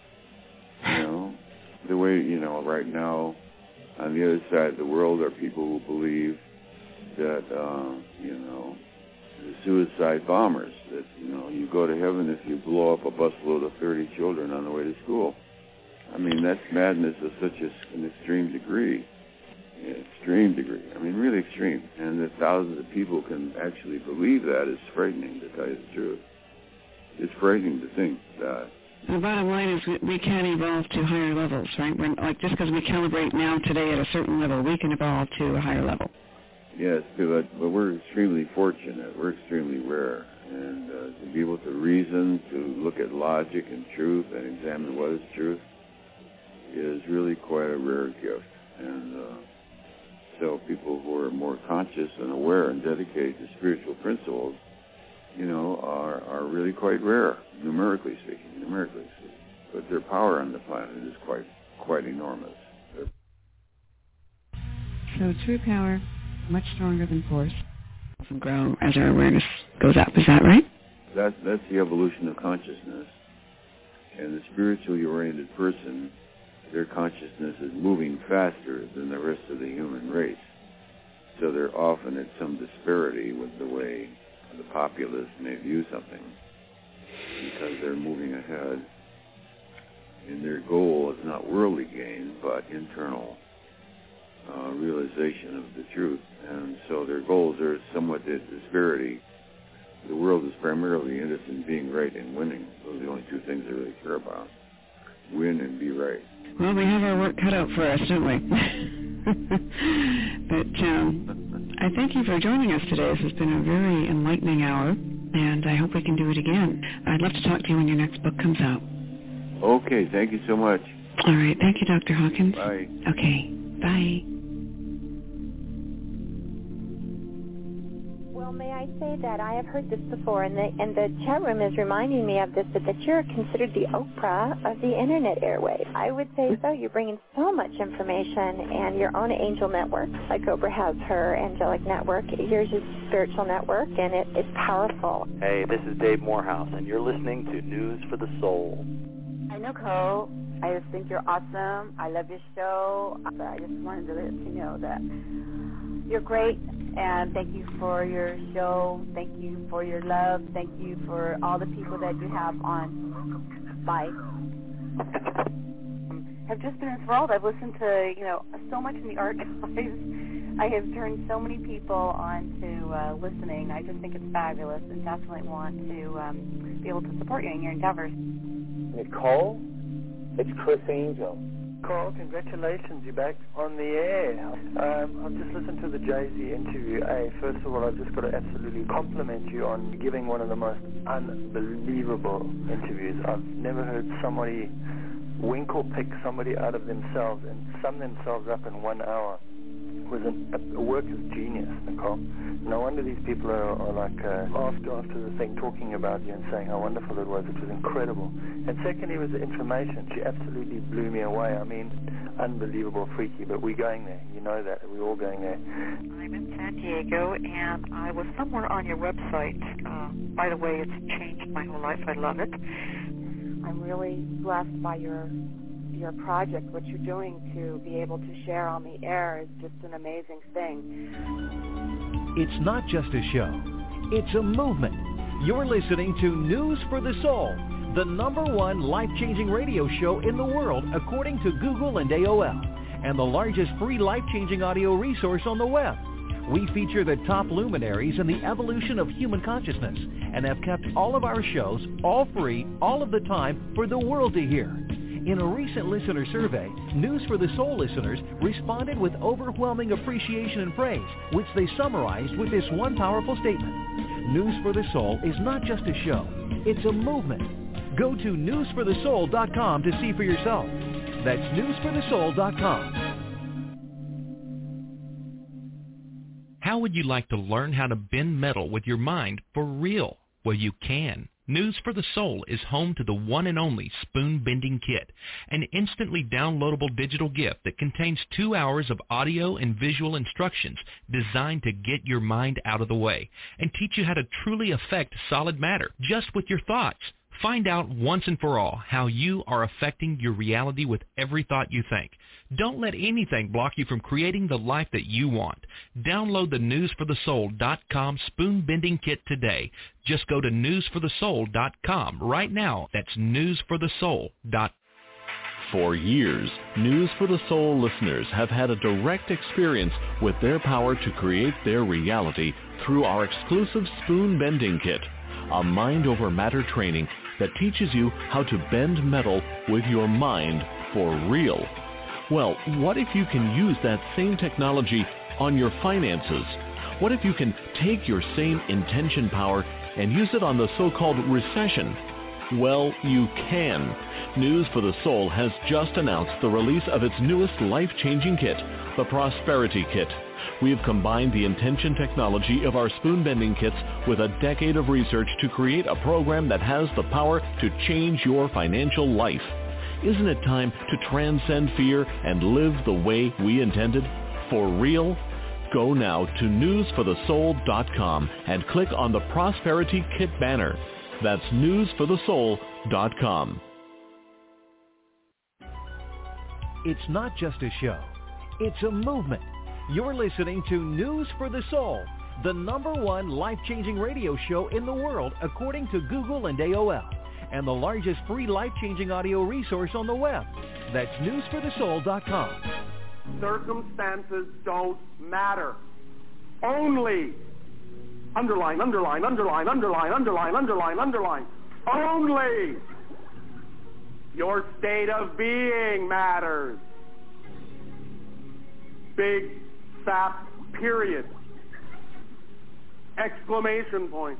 the way, right now, on the other side of the world are people who believe that, the suicide bombers, that, you go to heaven if you blow up a busload of 30 children on the way to school. I mean, that's madness of such an extreme degree. Extreme degree. I mean, really extreme. And that thousands of people can actually believe that is frightening, to tell you the truth. It's frightening to think that The bottom line is we can evolve to higher levels, right? Like just because we calibrate now today at a certain level, we can evolve to a higher level. Yes, but we're extremely fortunate. We're extremely rare. And to be able to reason, to look at logic and truth and examine what is truth is really quite a rare gift. And so people who are more conscious and aware and dedicated to spiritual principles, are really quite rare, numerically speaking. But their power on the planet is quite enormous. So true power, much stronger than force, and grow as our awareness goes up. Is that right? That's the evolution of consciousness. And the spiritually oriented person, their consciousness is moving faster than the rest of the human race. So they're often at some disparity with the way the populace may view something, because they're moving ahead. And their goal is not worldly gain, but internal realization of the truth. And so their goals are somewhat at disparity. The world is primarily interested in being right and winning. Those are the only two things they really care about. Win and be right. Well, we have our work cut out for us, don't we? But I thank you for joining us today. This has been a very enlightening hour, and I hope we can do it again. I'd love to talk to you when your next book comes out. Okay, thank you so much. All right, thank you, Dr. Hawkins. Bye. Okay, bye. Well, may I say that I have heard this before, and the chat room is reminding me of this, that you're considered the Oprah of the Internet airwaves. I would say so. You're bringing so much information, and your own angel network, like Oprah has her angelic network. Yours is spiritual network, and it's powerful. Hey, this is Dave Morehouse, and you're listening to News for the Soul. Hi, Nicole. I just think you're awesome. I love your show. I just wanted to let you know that you're great. And thank you for your show. Thank you for your love. Thank you for all the people that you have on. Bye. I've just been enthralled. I've listened to, so much in the archives. I have turned so many people on to listening. I just think it's fabulous, and definitely want to be able to support you in your endeavors. Nicole, it's Chris Angel. Carl, congratulations, you're back on the air. I've just listened to the Jay-Z interview. First of all, I've just got to absolutely compliment you on giving one of the most unbelievable interviews. I've never heard somebody wink or pick somebody out of themselves and sum themselves up in 1 hour. It was a work of genius, Nicole. No wonder these people are like after the thing talking about you and saying how wonderful it was. It was incredible. And secondly was the information. She absolutely blew me away. I mean, unbelievable, freaky, but we're going there. You know that. We're all going there. I'm in San Diego, and I was somewhere on your website. By the way, it's changed my whole life. I love it. I'm really blessed by your project. What you're doing to be able to share on the air is just an amazing thing. It's not just a show. It's a movement. You're listening to News for the Soul, the #1 life-changing radio show in the world according to Google and AOL, and the largest free life-changing audio resource on the web. We feature the top luminaries in the evolution of human consciousness and have kept all of our shows all free, all of the time, for the world to hear. In a recent listener survey, News for the Soul listeners responded with overwhelming appreciation and praise, which they summarized with this one powerful statement. News for the Soul is not just a show, it's a movement. Go to newsforthesoul.com to see for yourself. That's newsforthesoul.com. How would you like to learn how to bend metal with your mind for real? Well, you can. News for the Soul is home to the one and only Spoon Bending Kit, an instantly downloadable digital gift that contains 2 hours of audio and visual instructions designed to get your mind out of the way and teach you how to truly affect solid matter just with your thoughts. Find out once and for all how you are affecting your reality with every thought you think. Don't let anything block you from creating the life that you want. Download the newsforthesoul.com Spoon Bending Kit today. Just go to newsforthesoul.com right now. That's newsforthesoul.com. For years, News for the Soul listeners have had a direct experience with their power to create their reality through our exclusive Spoon Bending Kit, a mind over matter training that teaches you how to bend metal with your mind for real. Well, what if you can use that same technology on your finances? What if you can take your same intention power and use it on the so-called recession? Well, you can. News for the Soul has just announced the release of its newest life-changing kit, the Prosperity Kit. We have combined the intention technology of our spoon-bending kits with a decade of research to create a program that has the power to change your financial life. Isn't it time to transcend fear and live the way we intended? For real? Go now to newsforthesoul.com and click on the Prosperity Kit banner. That's newsforthesoul.com. It's not just a show. It's a movement. You're listening to News for the Soul, the #1 life-changing radio show in the world according to Google and AOL, and the largest free life-changing audio resource on the web. That's newsforthesoul.com. Circumstances don't matter. Only. Underline, underline, underline, underline, underline, underline, underline. Only. Your state of being matters. Big, fat, period. Exclamation point.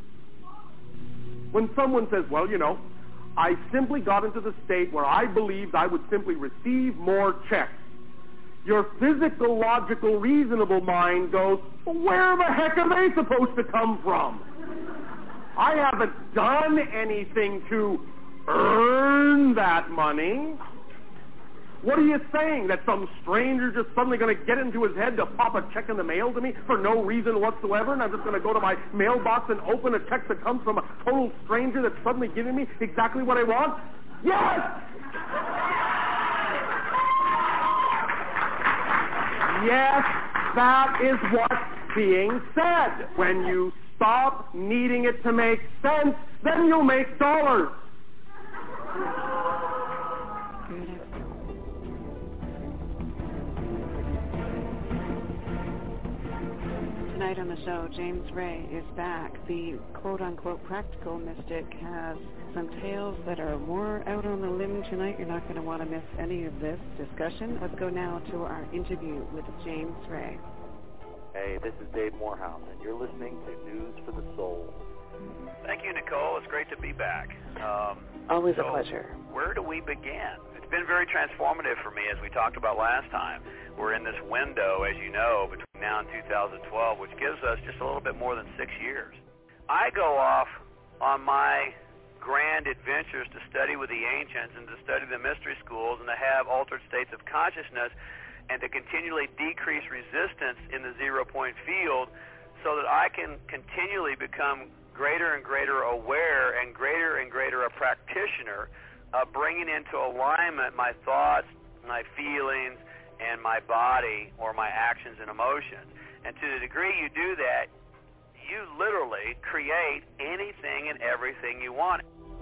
When someone says, well, you know, I simply got into the state where I believed I would simply receive more checks, your physical, logical, reasonable mind goes, well, where the heck are they supposed to come from? I haven't done anything to earn that money. What are you saying? That some stranger just suddenly going to get into his head to pop a check in the mail to me for no reason whatsoever, and I'm just going to go to my mailbox and open a check that comes from a total stranger that's suddenly giving me exactly what I want? Yes! Yes, that is what's being said. When you stop needing it to make sense, then you'll make dollars. Tonight on the show, James Ray is back. The quote-unquote practical mystic has some tales that are more out on the limb tonight. You're not going to want to miss any of this discussion. Let's go now to our interview with James Ray. Hey, this is Dave Morehouse, and you're listening to News for the Soul. Thank you, Nicole. It's great to be back. Always a pleasure. Where do we begin? It's been very transformative for me, as we talked about last time. We're in this window, as you know, between now and 2012, which gives us just a little bit more than 6 years. I go off on my grand adventures to study with the ancients and to study the mystery schools and to have altered states of consciousness and to continually decrease resistance in the zero-point field so that I can continually become greater and greater aware and greater a practitioner, bringing into alignment my thoughts, my feelings, and my body, or my actions and emotions. And to the degree you do that, you literally create anything and everything you want.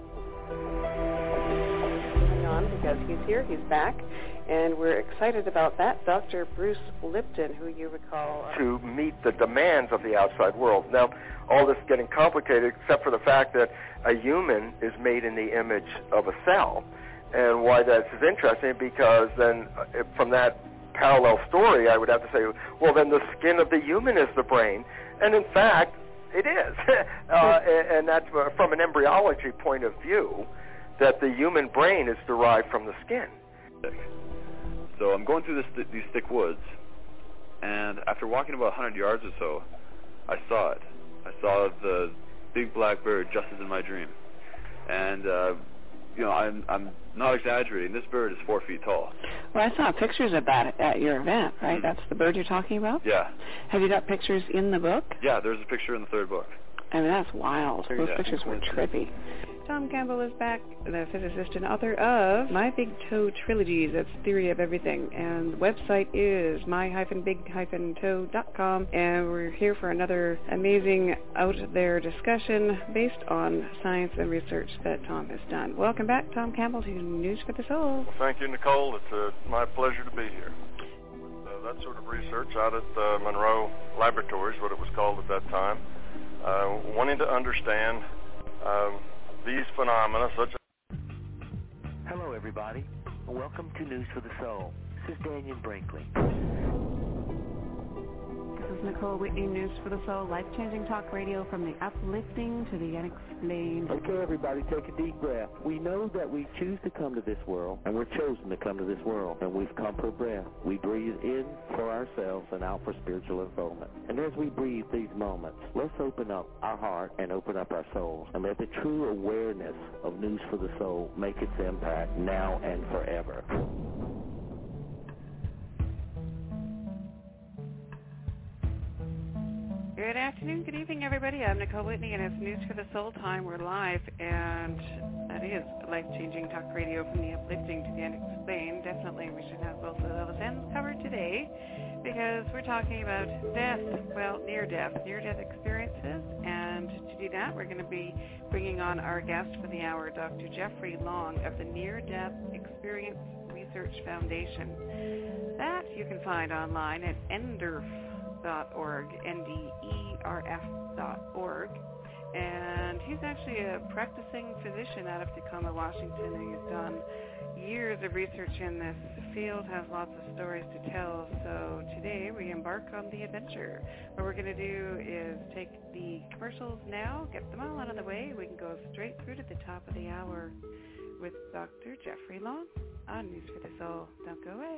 Hang on, because he's here, he's back, and we're excited about that. Dr. Bruce Lipton, who you recall... to meet the demands of the outside world. Now, all this is getting complicated, except for the fact that a human is made in the image of a cell. And why that is interesting, because then from that parallel story, I would have to say, well, then the skin of the human is the brain. And in fact, it is. And that's from an embryology point of view, that the human brain is derived from the skin. So I'm going through these thick woods, and after walking about 100 yards or so, I saw it. I saw the big black bird just as in my dream. And you know, I'm not exaggerating. This bird is 4 feet tall. Well, I saw pictures of that at your event, right? That's the bird you're talking about? Yeah. Have you got pictures in the book? Yeah, there's a picture in the third book. I mean, that's wild. Those pictures were trippy. Tom Campbell is back, the physicist and author of My Big Toe Trilogies. That's Theory of Everything. And the website is my-big-toe.com. And we're here for another amazing out-there discussion based on science and research that Tom has done. Welcome back, Tom Campbell, to News for the Soul. Well, thank you, Nicole. It's my pleasure to be here. With that sort of research out at Monroe Laboratories, what it was called at that time, wanting to understand these phenomena, such as... Hello, everybody. Welcome to News for the Soul. This is Daniel Brinkley. This is Nicole Whitney, News for the Soul, life-changing talk radio from the uplifting to the unexplained. Okay, everybody, take a deep breath. We know that we choose to come to this world, and we're chosen to come to this world, and we've come for breath. We breathe in for ourselves and out for spiritual unfoldment. And as we breathe these moments, let's open up our heart and open up our souls, and let the true awareness of News for the Soul make its impact now and forever. Good afternoon, good evening, everybody. I'm Nicole Whitney, and it's News for the Soul time. We're live, and that is life-changing talk radio from the uplifting to the unexplained. Definitely, we should have both of those ends covered today, because we're talking about death, well, near-death experiences. And to do that, we're going to be bringing on our guest for the hour, Dr. Jeffrey Long of the Near-Death Experience Research Foundation. That you can find online at NDERF.org, NDERF.org, and he's actually a practicing physician out of Tacoma, Washington, and he's done years of research in this field, has lots of stories to tell. So today we embark on the adventure. What we're going to do is take the commercials now, get them all out of the way. We can go straight through to the top of the hour with Dr. Jeffrey Long on News for the Soul. Don't go away.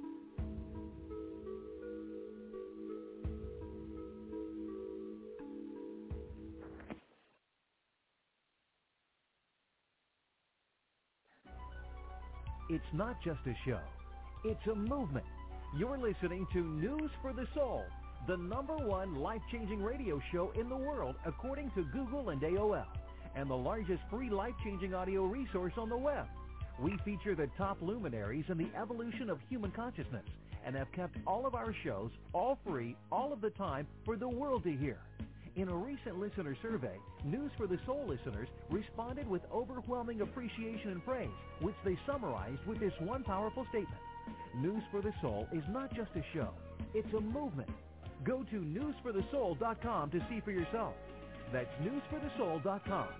It's not just a show. It's a movement. You're listening to News for the Soul, the #1 life-changing radio show in the world, according to Google and AOL, and the largest free life-changing audio resource on the web. We feature the top luminaries in the evolution of human consciousness and have kept all of our shows all free, all of the time, for the world to hear. In a recent listener survey, News for the Soul listeners responded with overwhelming appreciation and praise, which they summarized with this one powerful statement. News for the Soul is not just a show, it's a movement. Go to newsforthesoul.com to see for yourself. That's newsforthesoul.com.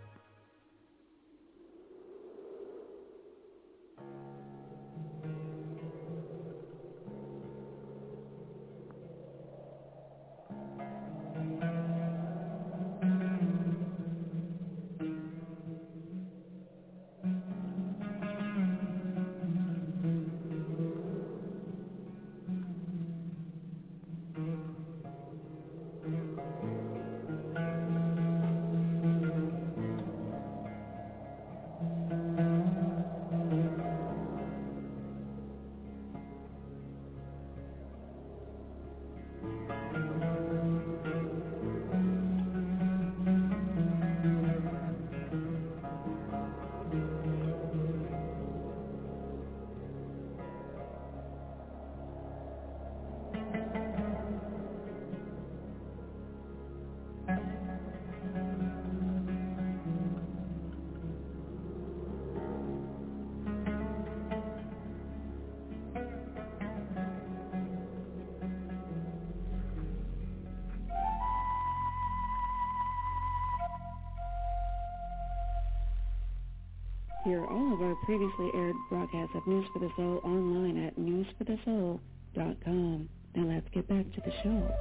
Hear all of our previously aired broadcasts of News for the Soul online at newsforthesoul.com. Now let's get back to the show.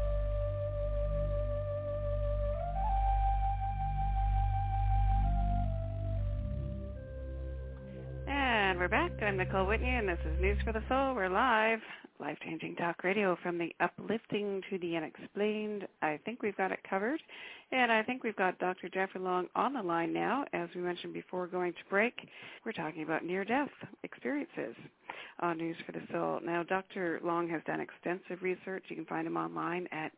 And we're back. I'm Nicole Whitney, and this is News for the Soul. We're live. Life-changing talk radio from the uplifting to the unexplained. I think we've got it covered. And I think we've got Dr. Jeffrey Long on the line now. As we mentioned before going to break, we're talking about near-death experiences on News for the Soul. Now, Dr. Long has done extensive research. You can find him online at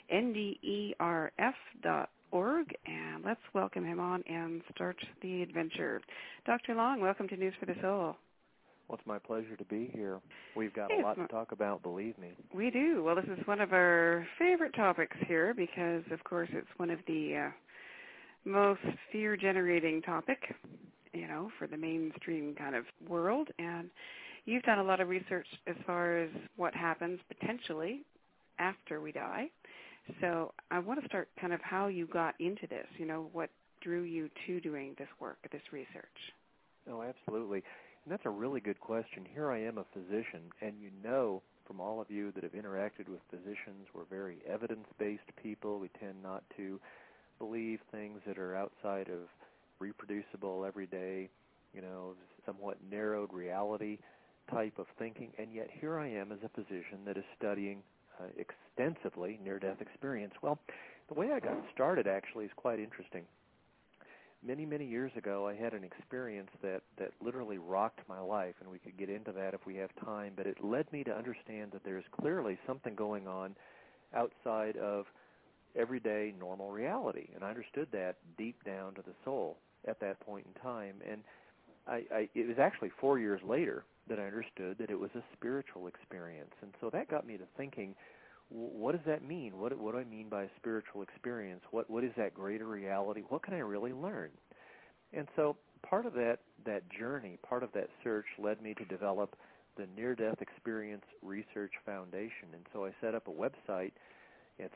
nderf.org. And let's welcome him on and start the adventure. Dr. Long, welcome to News for the Soul. Well, it's my pleasure to be here. We've got a lot to talk about, believe me. We do. Well, this is one of our favorite topics here because, of course, it's one of the most fear-generating topic, for the mainstream kind of world. And you've done a lot of research as far as what happens potentially after we die. So I want to start kind of how you got into this, what drew you to doing this work, this research? Oh, absolutely. And that's a really good question. Here I am, a physician, and you know from all of you that have interacted with physicians, we're very evidence-based people. We tend not to believe things that are outside of reproducible, everyday, somewhat narrowed reality type of thinking. And yet here I am as a physician that is studying extensively near-death experience. Well, the way I got started actually is quite interesting. Many, many years ago, I had an experience that literally rocked my life, and we could get into that if we have time, but it led me to understand that there's clearly something going on outside of everyday normal reality, and I understood that deep down to the soul at that point in time. And it was actually 4 years later that I understood that it was a spiritual experience, and so that got me to thinking, what does that mean? What do I mean by a spiritual experience? What is that greater reality? What can I really learn? And so part of that journey, part of that search led me to develop the Near-Death Experience Research Foundation. And so I set up a website. It's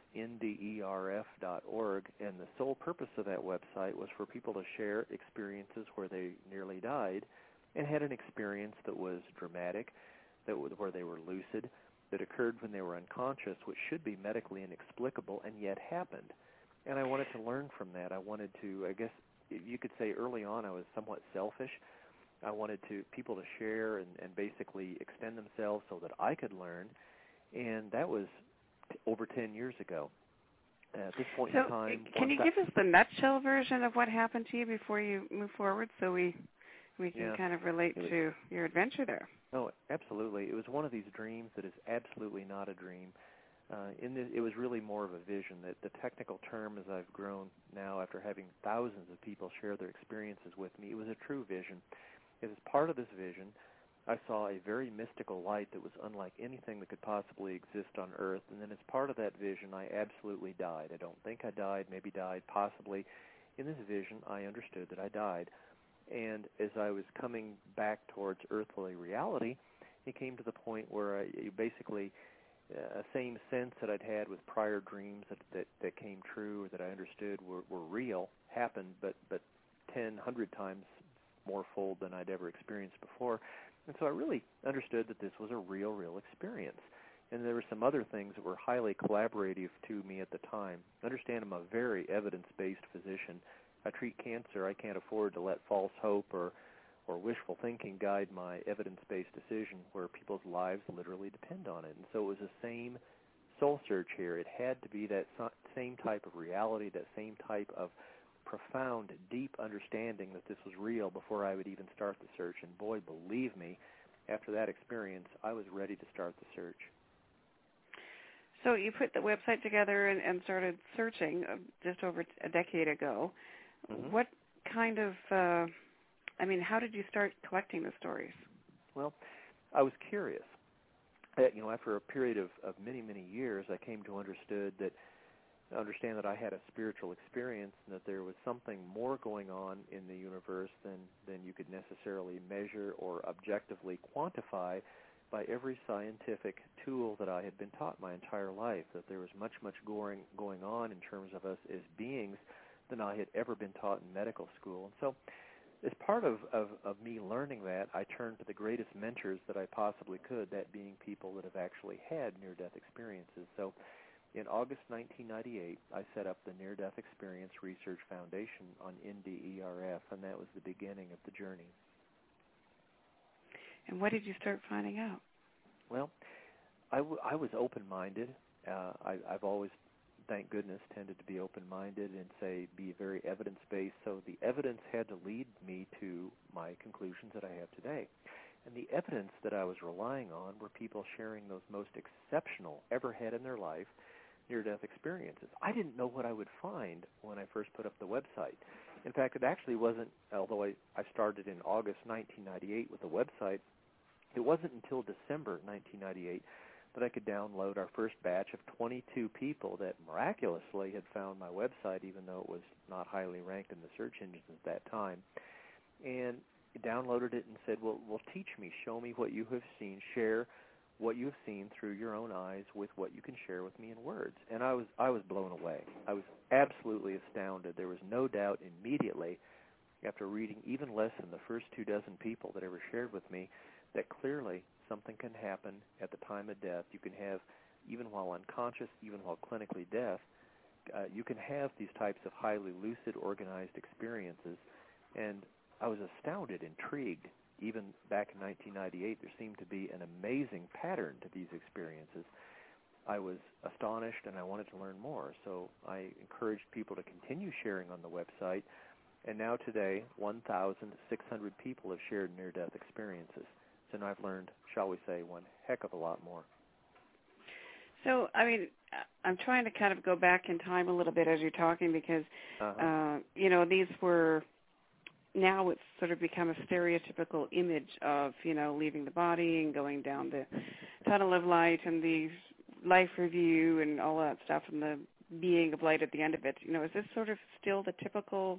nderf.org, and the sole purpose of that website was for people to share experiences where they nearly died and had an experience that was dramatic, where they were lucid, that occurred when they were unconscious, which should be medically inexplicable, and yet happened. And I wanted to learn from that. I wanted to, I guess you could say early on I was somewhat selfish. I wanted people to share and basically extend themselves so that I could learn, and that was over 10 years ago. At this point in time... Can you give us the nutshell version of what happened to you before you move forward so we can kind of relate to your adventure there? Oh, absolutely. It was one of these dreams that is absolutely not a dream. It was really more of a vision. That the technical term, as I've grown now after having thousands of people share their experiences with me, it was a true vision. As part of this vision, I saw a very mystical light that was unlike anything that could possibly exist on Earth. And then as part of that vision, I absolutely died. I don't think I died, maybe died, possibly. In this vision, I understood that I died. And as I was coming back towards earthly reality, it came to the point where basically a same sense that I'd had with prior dreams that came true or that I understood were real happened, but 10, 100 times more fold than I'd ever experienced before. And so I really understood that this was a real experience. And there were some other things that were highly collaborative to me at the time. Understand I'm a very evidence-based physician. I treat cancer. I can't afford to let false hope or wishful thinking guide my evidence-based decision where people's lives literally depend on it. And so it was the same soul search here. It had to be that same type of reality, that same type of profound, deep understanding that this was real before I would even start the search. And boy, believe me, after that experience, I was ready to start the search. So you put the website together and started searching just over a decade ago. Mm-hmm. What kind of, how did you start collecting the stories? Well, I was curious. After a period of many, many years, I came to understand that I had a spiritual experience and that there was something more going on in the universe than you could necessarily measure or objectively quantify by every scientific tool that I had been taught my entire life, that there was much going on in terms of us as beings than I had ever been taught in medical school. And so as part of me learning that, I turned to the greatest mentors that I possibly could, that being people that have actually had near-death experiences. So in August 1998, I set up the Near-Death Experience Research Foundation on NDERF, and that was the beginning of the journey. And what did you start finding out? Well, I was open-minded. I've always, thank goodness, tended to be open-minded and be very evidence-based. So the evidence had to lead me to my conclusions that I have today. And the evidence that I was relying on were people sharing those most exceptional ever had in their life near-death experiences. I didn't know what I would find when I first put up the website. In fact, it actually wasn't, although I started in August 1998 with the website, it wasn't until December 1998 that I could download our first batch of 22 people that miraculously had found my website, even though it was not highly ranked in the search engines at that time, and downloaded it and said, well, teach me, show me what you have seen, share what you've seen through your own eyes with what you can share with me in words. And I was blown away. I was absolutely astounded. There was no doubt immediately, after reading even less than the first 24 people that ever shared with me, that clearly something can happen at the time of death. You can have, even while unconscious, even while clinically deaf, you can have these types of highly lucid, organized experiences. And I was astounded, intrigued. Even back in 1998, there seemed to be an amazing pattern to these experiences. I was astonished, and I wanted to learn more. So I encouraged people to continue sharing on the website. And now today, 1,600 people have shared near-death experiences. So now I've learned, shall we say, one heck of a lot more. So, I mean, I'm trying to kind of go back in time a little bit as you're talking because, these were, now it's sort of become a stereotypical image of, leaving the body and going down the tunnel of light and the life review and all that stuff and the being of light at the end of it. Is this sort of still the typical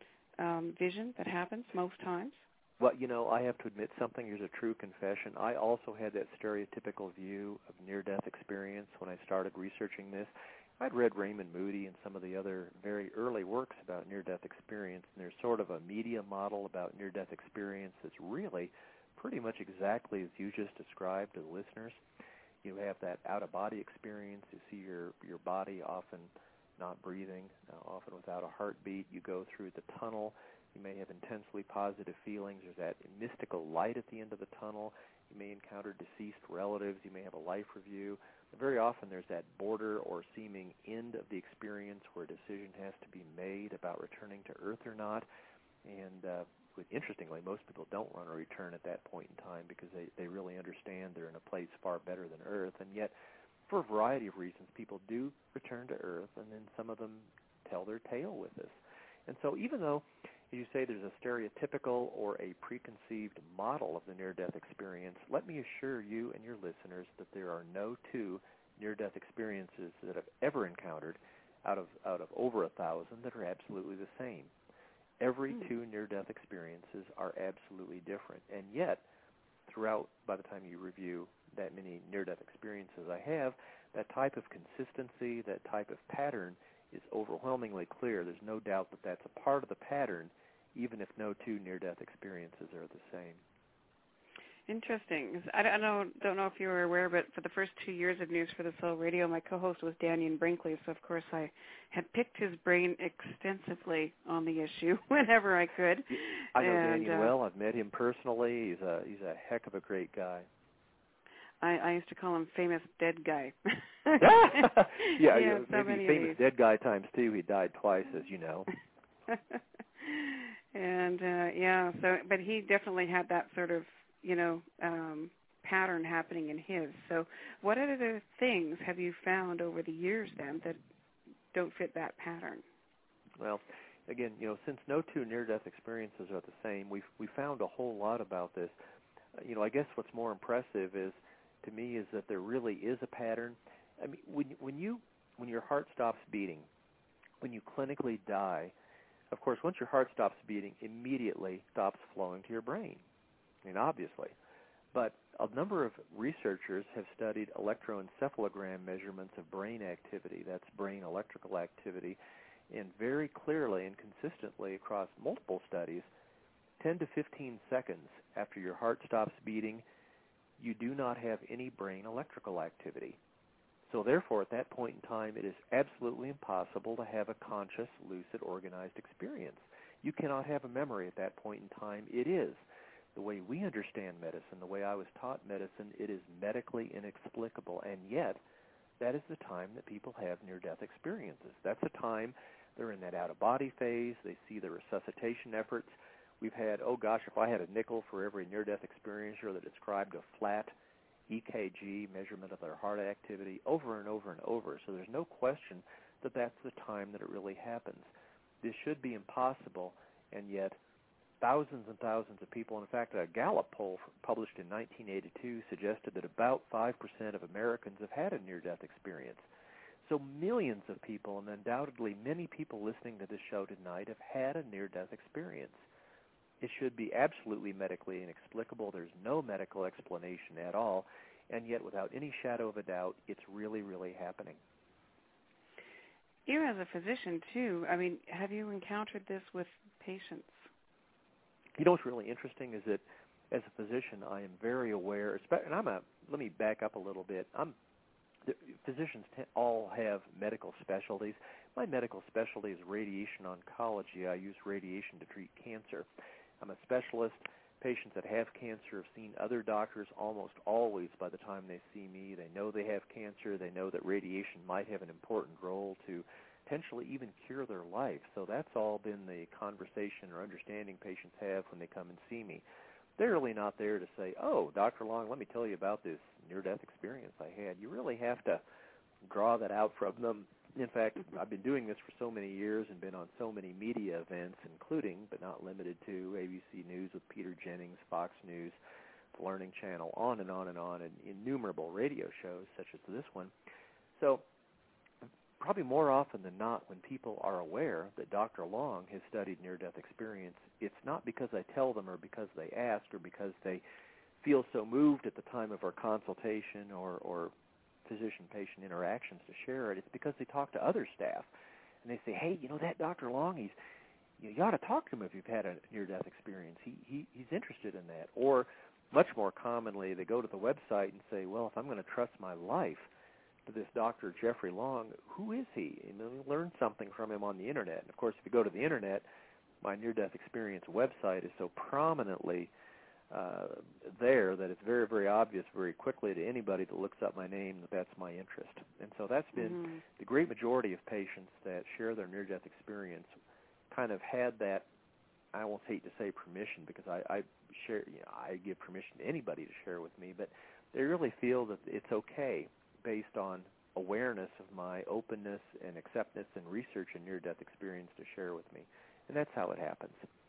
vision that happens most times? Well, I have to admit something. Here's a true confession. I also had that stereotypical view of near-death experience when I started researching this. I'd read Raymond Moody and some of the other very early works about near-death experience, and there's sort of a media model about near-death experience that's really pretty much exactly as you just described to the listeners. You have that out-of-body experience. You see your body often not breathing, often without a heartbeat. You go through the tunnel. You may have intensely positive feelings. There's that mystical light at the end of the tunnel. You may encounter deceased relatives. You may have a life review. But very often there's that border or seeming end of the experience where a decision has to be made about returning to Earth or not. And interestingly, most people don't want to return at that point in time because they really understand they're in a place far better than Earth. And yet, for a variety of reasons, people do return to Earth, and then some of them tell their tale with us. And so even though, as you say, there's a stereotypical or a preconceived model of the near-death experience, let me assure you and your listeners that there are no two near-death experiences that I've ever encountered out of over 1,000 that are absolutely the same. Every two near-death experiences are absolutely different. And yet, throughout, by the time you review that many near-death experiences I have, that type of consistency, that type of pattern is overwhelmingly clear. There's no doubt that that's a part of the pattern, even if no two near-death experiences are the same. Interesting. I don't know if you were aware, but for the first 2 years of News for the Soul Radio, my co-host was Daniel Brinkley, so of course I had picked his brain extensively on the issue whenever I could. I know Daniel well. I've met him personally. He's a heck of a great guy. I used to call him famous dead guy. yeah, so maybe famous dead guy times two. He died twice, as you know. And but he definitely had that sort of pattern happening in his. So what other things have you found over the years then that don't fit that pattern? Well, again, since no two near-death experiences are the same, we found a whole lot about this. I guess what's more impressive to me is that there really is a pattern. I mean, when your heart stops beating, when you clinically die, of course, once your heart stops beating, immediately stops flowing to your brain. I mean, obviously. But a number of researchers have studied electroencephalogram measurements of brain activity, that's brain electrical activity, and very clearly and consistently across multiple studies, 10 to 15 seconds after your heart stops beating, you do not have any brain electrical activity. So therefore, at that point in time, it is absolutely impossible to have a conscious, lucid, organized experience. You cannot have a memory at that point in time. It is. The way we understand medicine, the way I was taught medicine, it is medically inexplicable. And yet, that is the time that people have near-death experiences. That's the time they're in that out-of-body phase. They see the resuscitation efforts. We've had, if I had a nickel for every near-death experiencer that described a flat EKG measurement of their heart activity over and over and over. So there's no question that that's the time that it really happens. This should be impossible, and yet thousands and thousands of people, in fact, a Gallup poll published in 1982 suggested that about 5% of Americans have had a near-death experience. So millions of people, and undoubtedly many people listening to this show tonight, have had a near-death experience. It should be absolutely medically inexplicable. There's no medical explanation at all. and yet without any shadow of a doubt, it's really, really happening. You as a physician, too, I mean, have you encountered this with patients? You know what's really interesting is that as a physician, I am very aware, and let me back up a little bit. Physicians all have medical specialties. My medical specialty is radiation oncology. I use radiation to treat cancer. I'm a specialist. Patients that have cancer have seen other doctors almost always by the time they see me. They know they have cancer. They know that radiation might have an important role to potentially even cure their life. So that's all been the conversation or understanding patients have when they come and see me. They're really not there to say, oh, Dr. Long, let me tell you about this near-death experience I had. You really have to draw that out from them. In fact, I've been doing this for so many years and been on so many media events, including, but not limited to, ABC News with Peter Jennings, Fox News, the Learning Channel, on and on and on, and innumerable radio shows such as this one. So probably more often than not, when people are aware that Dr. Long has studied near-death experience, it's not because I tell them or because they ask or because they feel so moved at the time of our consultation or physician-patient interactions to share it. It's because they talk to other staff, and they say, hey, you know, that Dr. Long, you ought to talk to him if you've had a near-death experience. He's interested in that. Or much more commonly, they go to the website and say, well, if I'm going to trust my life to this Dr. Jeffrey Long, who is he? And then learn something from him on the Internet. And, of course, if you go to the Internet, my near-death experience website is so prominently there that it's very, very obvious very quickly to anybody that looks up my name that that's my interest. And so that's been the great majority of patients that share their near-death experience kind of had that, I almost hate to say permission because I give permission to anybody to share with me, but they really feel that it's okay based on awareness of my openness and acceptance and research and near-death experience to share with me. And that's how it happens.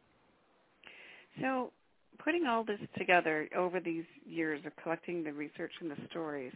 So putting all this together over these years of collecting the research and the stories,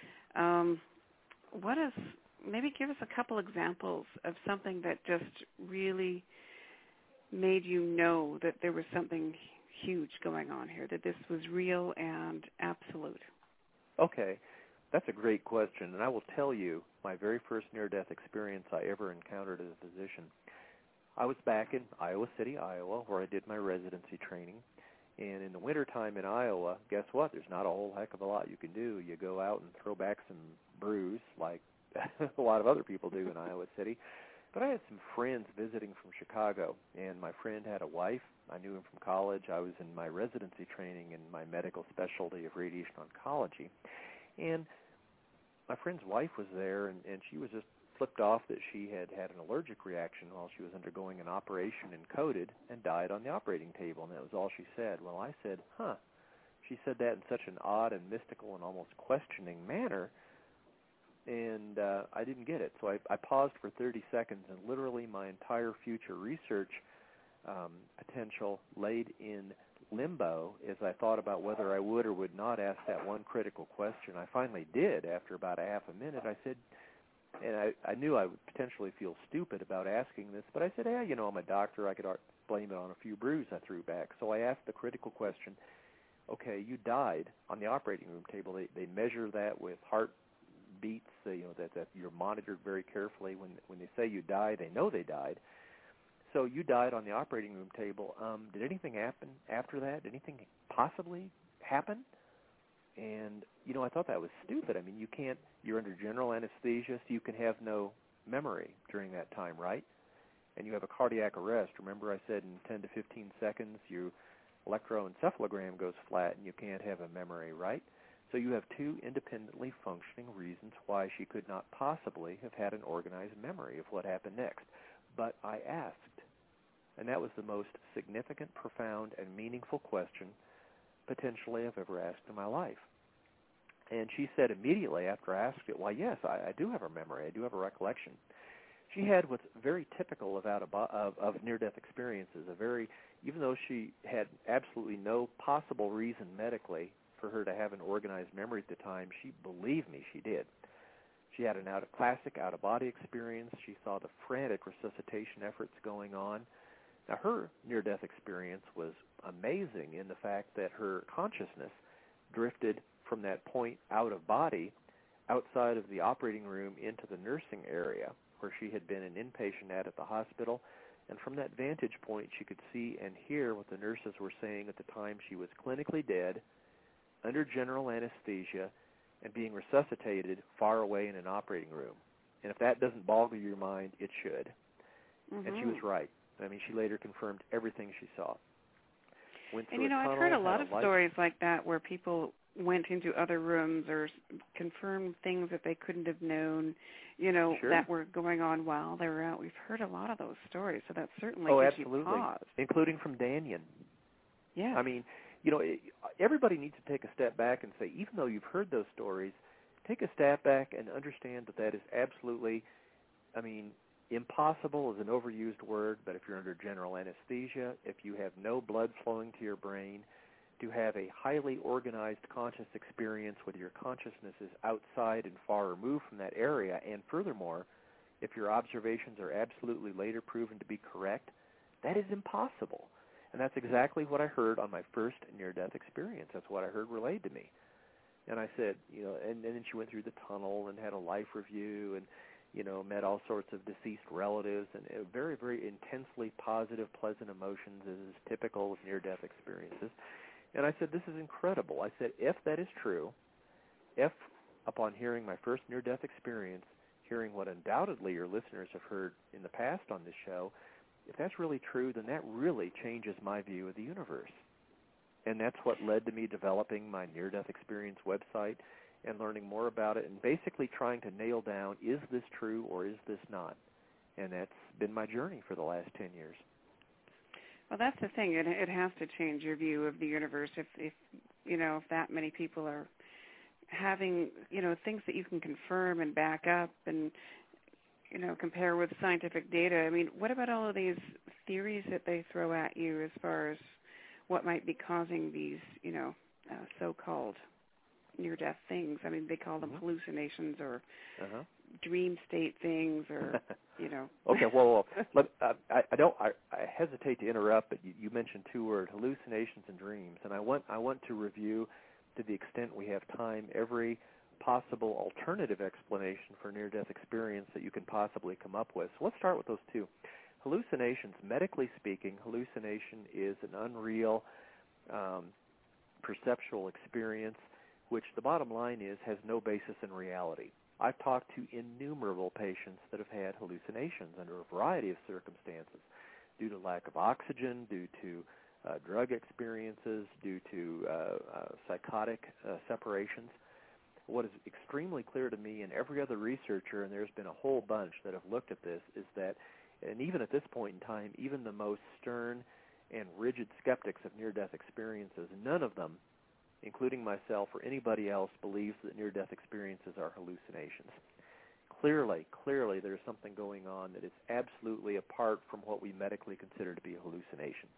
maybe give us a couple examples of something that just really made you know that there was something huge going on here, that this was real and absolute. Okay. That's a great question, and I will tell you my very first near-death experience I ever encountered as a physician. I was back in Iowa City, Iowa, where I did my residency training. And in the wintertime in Iowa, guess what? There's not a whole heck of a lot you can do. You go out and throw back some brews like a lot of other people do in Iowa City. But I had some friends visiting from Chicago, and my friend had a wife. I knew him from college. I was in my residency training in my medical specialty of radiation oncology. And my friend's wife was there, and she was just flipped off that she had had an allergic reaction while she was undergoing an operation and coded and died on the operating table, and that was all she said. Well, I said, She said that in such an odd and mystical and almost questioning manner, and I didn't get it. So I paused for 30 seconds, and literally my entire future research potential laid in limbo as I thought about whether I would or would not ask that one critical question. I finally did after about a half a minute. I said, and I knew I would potentially feel stupid about asking this, but I said, hey, I'm a doctor. I could blame it on a few brews I threw back. So I asked the critical question, okay, you died on the operating room table. They measure that with heart beats, that you're monitored very carefully. When they say you die, they know they died. So you died on the operating room table. Did anything happen after that? Did anything possibly happen? And, I thought that was stupid. I mean, you're under general anesthesia, so you can have no memory during that time, right? And you have a cardiac arrest. Remember I said in 10 to 15 seconds your electroencephalogram goes flat and you can't have a memory, right? So you have two independently functioning reasons why she could not possibly have had an organized memory of what happened next. But I asked, and that was the most significant, profound, and meaningful question potentially I've ever asked in my life. And she said immediately after I asked it, well, yes, I do have a memory. I do have a recollection. She had what's very typical of near-death experiences, even though she had absolutely no possible reason medically for her to have an organized memory at the time, she believed me she did. She had a classic out-of-body experience. She saw the frantic resuscitation efforts going on. Now, her near-death experience was amazing in the fact that her consciousness drifted from that point out of body, outside of the operating room into the nursing area where she had been an inpatient at the hospital. And from that vantage point, she could see and hear what the nurses were saying at the time she was clinically dead, under general anesthesia, and being resuscitated far away in an operating room. And if that doesn't boggle your mind, it should. Mm-hmm. And she was right. I mean, she later confirmed everything she saw. And, I've heard a lot of stories like that where people went into other rooms or confirmed things that they couldn't have known, sure. that were going on while they were out. We've heard a lot of those stories, so that certainly gives absolutely. you pause. Including from Danyan. Yeah. I mean, everybody needs to take a step back and say, even though you've heard those stories, take a step back and understand that is absolutely, impossible is an overused word, but if you're under general anesthesia, if you have no blood flowing to your brain, to have a highly organized conscious experience where your consciousness is outside and far removed from that area, and furthermore, if your observations are absolutely later proven to be correct, that is impossible. And that's exactly what I heard on my first near-death experience. That's what I heard relayed to me. And I said, and then she went through the tunnel and had a life review and, met all sorts of deceased relatives and very, very intensely positive, pleasant emotions as is typical of near-death experiences. And I said, this is incredible. I said, if that is true, if upon hearing my first near-death experience, hearing what undoubtedly your listeners have heard in the past on this show, if that's really true, then that really changes my view of the universe. And that's what led to me developing my near-death experience website and learning more about it and basically trying to nail down, is this true or is this not? And that's been my journey for the last 10 years. Well, that's the thing. It has to change your view of the universe if that many people are having, things that you can confirm and back up and, compare with scientific data. I mean, what about all of these theories that they throw at you as far as what might be causing these, so-called near-death things? I mean, they call them hallucinations or dream state things, or Okay, well, I hesitate to interrupt, but you mentioned two words: hallucinations and dreams, and I want to review, to the extent we have time, every possible alternative explanation for near-death experience that you can possibly come up with. So let's start with those two. Hallucinations, medically speaking, hallucination is an unreal perceptual experience, which the bottom line is has no basis in reality. I've talked to innumerable patients that have had hallucinations under a variety of circumstances, due to lack of oxygen, due to drug experiences, due to psychotic separations. What is extremely clear to me and every other researcher, and there's been a whole bunch that have looked at this, is that, and even at this point in time, even the most stern and rigid skeptics of near-death experiences, none of them, including myself or anybody else, believes that near-death experiences are hallucinations. Clearly, there's something going on that is absolutely apart from what we medically consider to be a hallucination.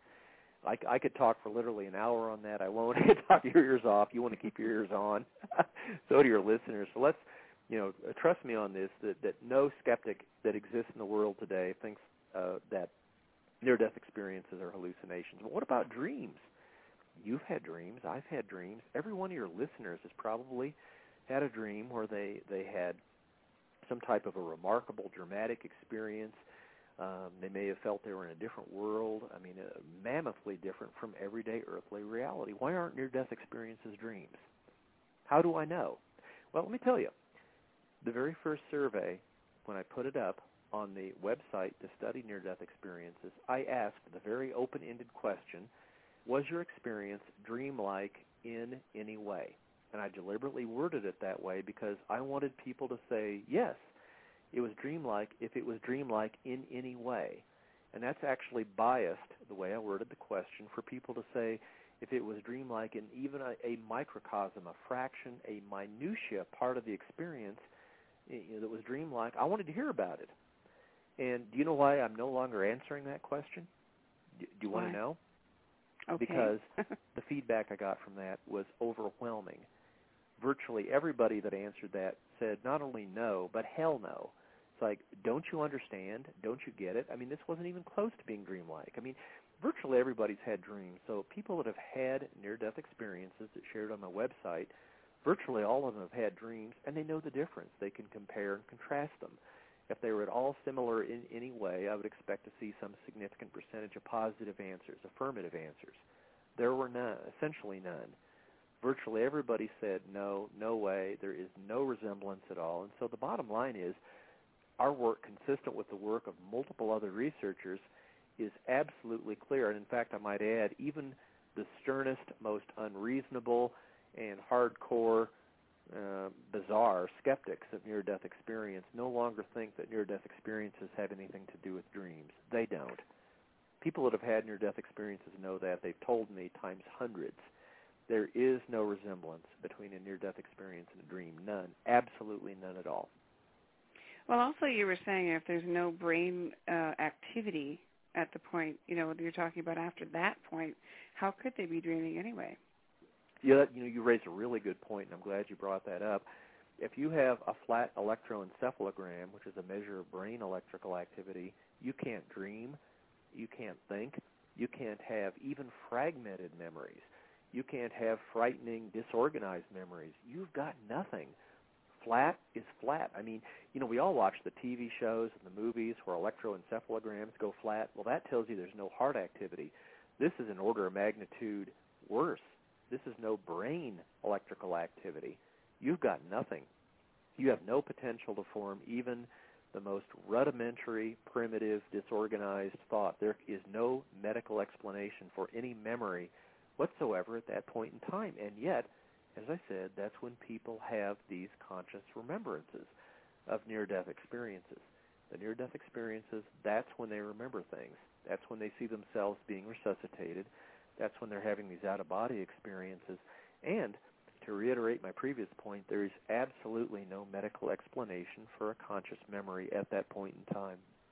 I could talk for literally an hour on that. I won't. Talk your ears off. You want to keep your ears on. So do your listeners. So let's, trust me on this, that no skeptic that exists in the world today thinks that near-death experiences are hallucinations. But what about dreams? You've had dreams. I've had dreams. Every one of your listeners has probably had a dream where they had some type of a remarkable, dramatic experience. They may have felt they were in a different world. I mean, mammothly different from everyday earthly reality. Why aren't near-death experiences dreams? How do I know? Well, let me tell you. The very first survey, when I put it up on the website to study near-death experiences, I asked the very open-ended question, was your experience dreamlike in any way? And I deliberately worded it that way because I wanted people to say, yes, it was dreamlike if it was dreamlike in any way. And that's actually biased, the way I worded the question, for people to say if it was dreamlike in even a microcosm, a fraction, a minutia part of the experience that was dreamlike. I wanted to hear about it. And do you know why I'm no longer answering that question? Do you want to know? Okay. Because the feedback I got from that was overwhelming. Virtually everybody that answered that said not only no, but hell no. It's like, don't you understand? Don't you get it? I mean, this wasn't even close to being dreamlike. I mean, virtually everybody's had dreams. So people that have had near-death experiences that shared on my website, Virtually all of them have had dreams, and they know the difference. They can compare and contrast them. If they were at all similar in any way, I would expect to see some significant percentage of positive answers, affirmative answers. There were none, essentially none. Virtually everybody said, no, no way, there is no resemblance at all. And so the bottom line is, our work, consistent with the work of multiple other researchers, is absolutely clear. And in fact, I might add, even the sternest, most unreasonable and hardcore, bizarre skeptics of near-death experience no longer think that near-death experiences have anything to do with dreams. They don't. People that have had near-death experiences know that. They've told me times hundreds. There is no resemblance between a near-death experience and a dream. None. Absolutely none at all. Well, also you were saying if there's no brain activity at the point, you're talking about after that point, how could they be dreaming anyway? Yeah, you raise a really good point, and I'm glad you brought that up. If you have a flat electroencephalogram, which is a measure of brain electrical activity, you can't dream, you can't think, you can't have even fragmented memories. You can't have frightening, disorganized memories. You've got nothing. Flat is flat. I mean, we all watch the TV shows and the movies where electroencephalograms go flat. Well, that tells you there's no heart activity. This is an order of magnitude worse. This is no brain electrical activity. You've got nothing. You have no potential to form even the most rudimentary, primitive, disorganized thought. There is no medical explanation for any memory whatsoever at that point in time. And yet, as I said, that's when people have these conscious remembrances of near-death experiences. The near-death experiences, that's when they remember things. That's when they see themselves being resuscitated. That's when they're having these out-of-body experiences. And to reiterate my previous point, there is absolutely no medical explanation for a conscious memory at that point in time.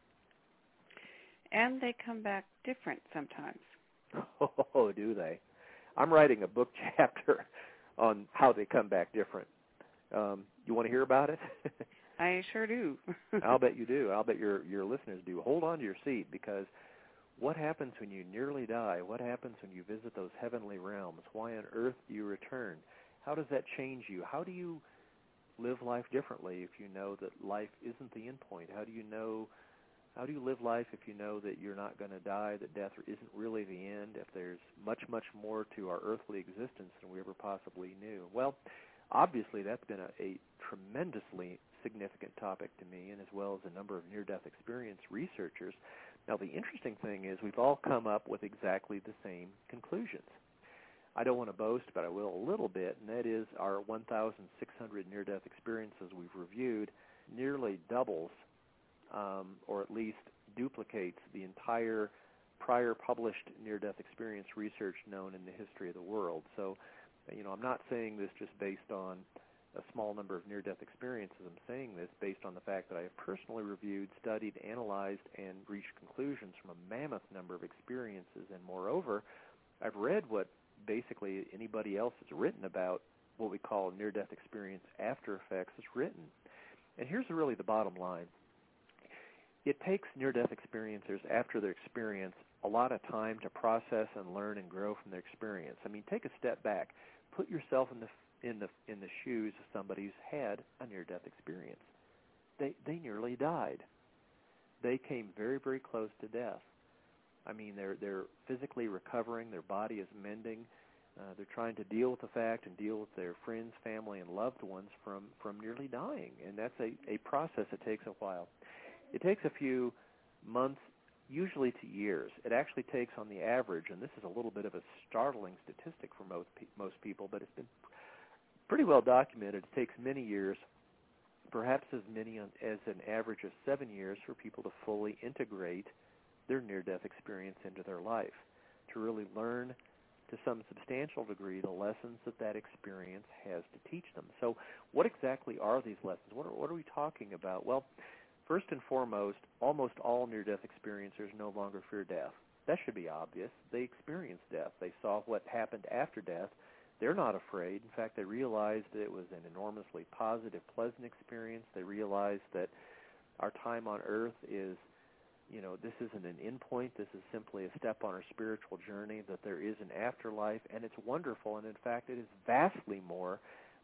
And they come back different sometimes. Oh, do they? I'm writing a book chapter on how they come back different. You want to hear about it? I sure do. I'll bet you do. I'll bet your listeners do. Hold on to your seat, because what happens when you nearly die? What happens when you visit those heavenly realms? Why on earth do you return? How does that change you? How do you live life differently if you know that life isn't the end point? How do you live life if you know that you're not going to die, that death isn't really the end, if there's much, much more to our earthly existence than we ever possibly knew? Well, obviously that's been a tremendously significant topic to me, and as well as a number of near-death experience researchers. Now, the interesting thing is we've all come up with exactly the same conclusions. I don't want to boast, but I will a little bit, and that is our 1,600 near-death experiences we've reviewed nearly doubles, or at least duplicates, the entire prior published near-death experience research known in the history of the world. So, I'm not saying this just based on a small number of near-death experiences. I'm saying this based on the fact that I have personally reviewed, studied, analyzed, and reached conclusions from a mammoth number of experiences. And moreover, I've read what basically anybody else has written about what we call near-death experience after effects is written. And here's really the bottom line. It takes near-death experiencers after their experience a lot of time to process and learn and grow from their experience. I mean, take a step back. Put yourself in the shoes of somebody who's had a near-death experience. They nearly died. They came very, very close to death. I mean, they're physically recovering. Their body is mending. They're trying to deal with the fact and deal with their friends, family, and loved ones from nearly dying. And that's a process that takes a while. It takes a few months, usually to years. It actually takes, on the average, and this is a little bit of a startling statistic for most people, but it's been pretty well documented. It takes many years, perhaps as many as an average of 7 years, for people to fully integrate their near-death experience into their life, to really learn to some substantial degree the lessons that experience has to teach them. So what exactly are these lessons? What are we talking about? Well, first and foremost, almost all near-death experiencers no longer fear death. That should be obvious. They experienced death. They saw what happened after death. They're not afraid. In fact, they realized that it was an enormously positive, pleasant experience. They realized that our time on earth is, this isn't an end point. This is simply a step on our spiritual journey, that there is an afterlife, and it's wonderful. And in fact, it is vastly more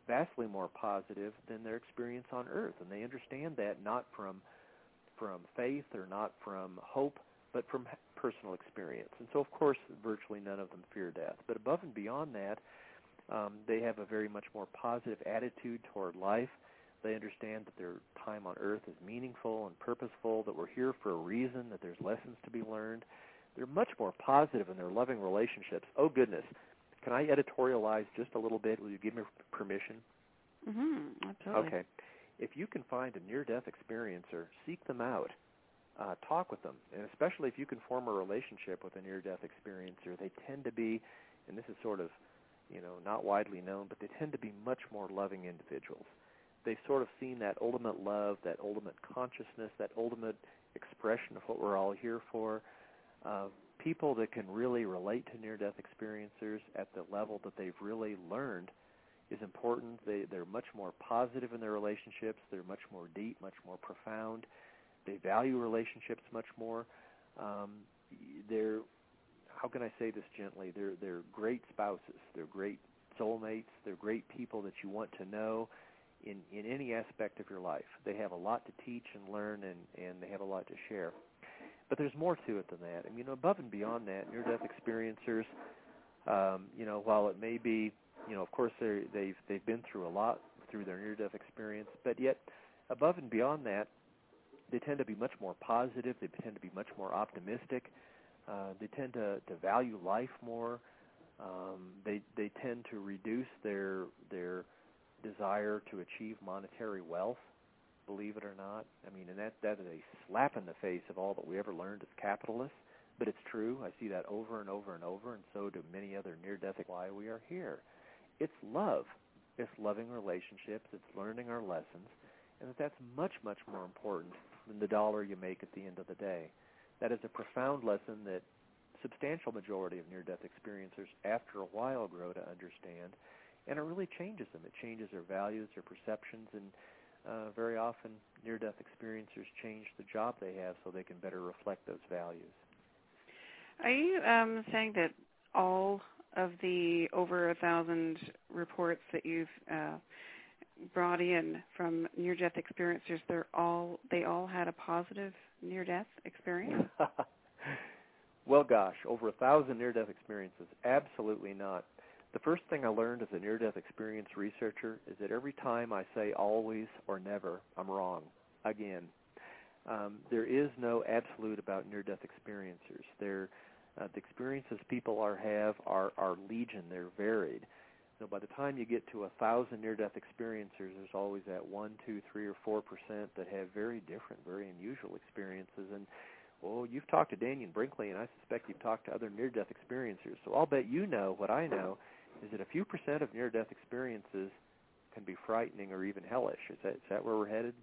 vastly more positive than their experience on Earth, and they understand that not from faith or not from hope, but from personal experience. And so, of course, virtually none of them fear death. But above and beyond that, they have a very much more positive attitude toward life. They understand that their time on Earth is meaningful and purposeful, that we're here for a reason, that there's lessons to be learned. They're much more positive in their loving relationships. Oh, goodness. Can I editorialize just a little bit? Will you give me permission? Mm-hmm. Absolutely. Okay. If you can find a near-death experiencer, seek them out. Talk with them. And especially if you can form a relationship with a near-death experiencer, they tend to be, and this is sort of, not widely known, but they tend to be much more loving individuals. They've sort of seen that ultimate love, that ultimate consciousness, that ultimate expression of what we're all here for. People that can really relate to near-death experiencers at the level that they've really learned is important. They're much more positive in their relationships. They're much more deep, much more profound. They value relationships much more. They're, how can I say this gently? They're great spouses. They're great soulmates. They're great people that you want to know in any aspect of your life. They have a lot to teach and learn, and they have a lot to share. But there's more to it than that. I mean, above and beyond that, near-death experiencers, while it may be, of course they've been through a lot through their near-death experience, but yet above and beyond that, they tend to be much more positive. They tend to be much more optimistic. They tend to value life more. They tend to reduce their desire to achieve monetary wealth, believe it or not. I mean, and that is a slap in the face of all that we ever learned as capitalists. But it's true. I see that over and over and over, and so do many other near-death. Why we are here. It's love. It's loving relationships. It's learning our lessons, and that's much, much more important than the dollar you make at the end of the day. That is a profound lesson that substantial majority of near-death experiencers, after a while, grow to understand, and it really changes them. It changes their values, their perceptions, and very often near-death experiencers change the job they have so they can better reflect those values. Are you saying that all of the over 1,000 reports that you've brought in from near-death experiencers, they all had a positive near-death experience? Well, gosh, over 1,000 near-death experiences? Absolutely not. The first thing I learned as a near-death experience researcher is that every time I say always or never, I'm wrong. Again, there is no absolute about near-death experiencers. The experiences people have are legion. They're varied. So by the time you get to 1,000 near-death experiencers, there's always that 1%, 2%, 3%, or 4% that have very different, very unusual experiences. And you've talked to Dannion Brinkley, and I suspect you've talked to other near-death experiencers. So I'll bet you know what I know is that a few percent of near-death experiences can be frightening or even hellish. Is that where we're headed?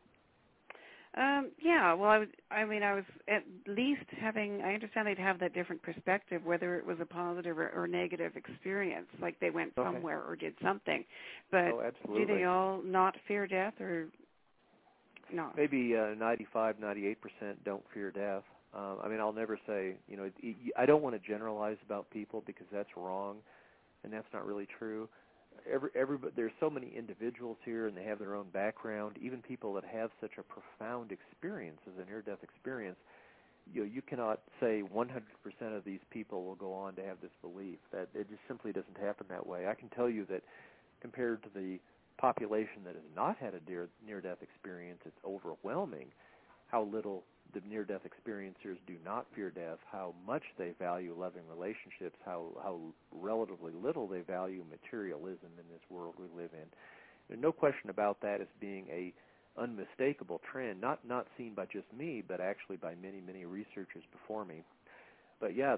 Yeah. Well, I was at least I understand they'd have that different perspective, whether it was a positive or negative experience, like they went somewhere or did something. But do they all not fear death or not? Maybe 95, 98% don't fear death. I'll never say, I don't want to generalize about people because that's wrong, and that's not really true. There's so many individuals here, and they have their own background. Even people that have such a profound experience as a near-death experience, you cannot say 100% of these people will go on to have this belief. That it just simply doesn't happen that way. I can tell you that compared to the population that has not had a near-death experience, it's overwhelming how little the near-death experiencers do not fear death, how much they value loving relationships, how relatively little they value materialism in this world we live in. There's no question about that as being a unmistakable trend, not seen by just me, but actually by many, many researchers before me. But yeah,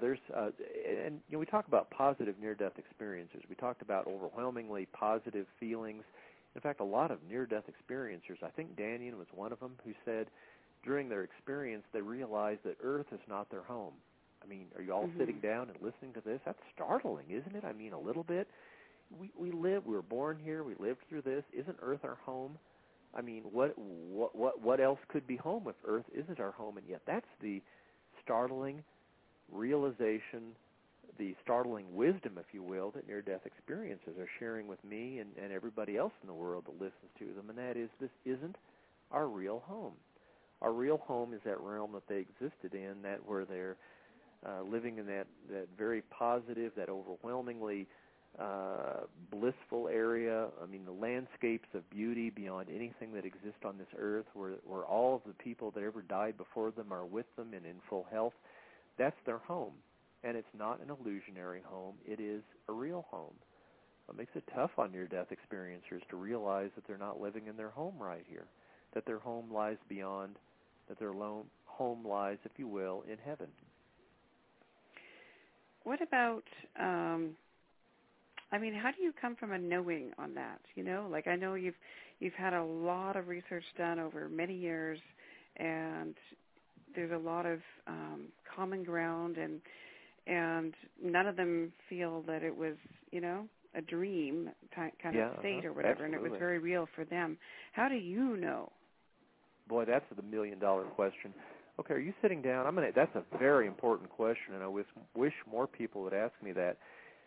we talk about positive near-death experiences. We talked about overwhelmingly positive feelings. In fact, a lot of near-death experiencers, I think Dannion was one of them, who said during their experience they realized that Earth is not their home. I mean, are you all sitting down and listening to this? That's startling, isn't it? I mean, a little bit. We were born here. We lived through this. Isn't Earth our home? I mean, what else could be home if Earth isn't our home? And yet that's the startling realization the startling wisdom, if you will, that near-death experiences are sharing with me and everybody else in the world that listens to them, and that is this isn't our real home. Our real home is that realm that they existed in, that where they're living in that very positive, that overwhelmingly blissful area. I mean, the landscapes of beauty beyond anything that exists on this earth, where all of the people that ever died before them are with them and in full health. That's their home. And it's not an illusionary home. It is a real home. It makes it tough on near-death experiencers to realize that they're not living in their home right here, that their home lies beyond, that their home lies, if you will, in heaven. What about, how do you come from a knowing on that? You know, like I know you've had a lot of research done over many years, and there's a lot of common ground, and none of them feel that it was, a dream kind of state or whatever, absolutely. And it was very real for them. How do you know? Boy, that's the million-dollar question. Okay, are you sitting down? That's a very important question, and I wish more people would ask me that.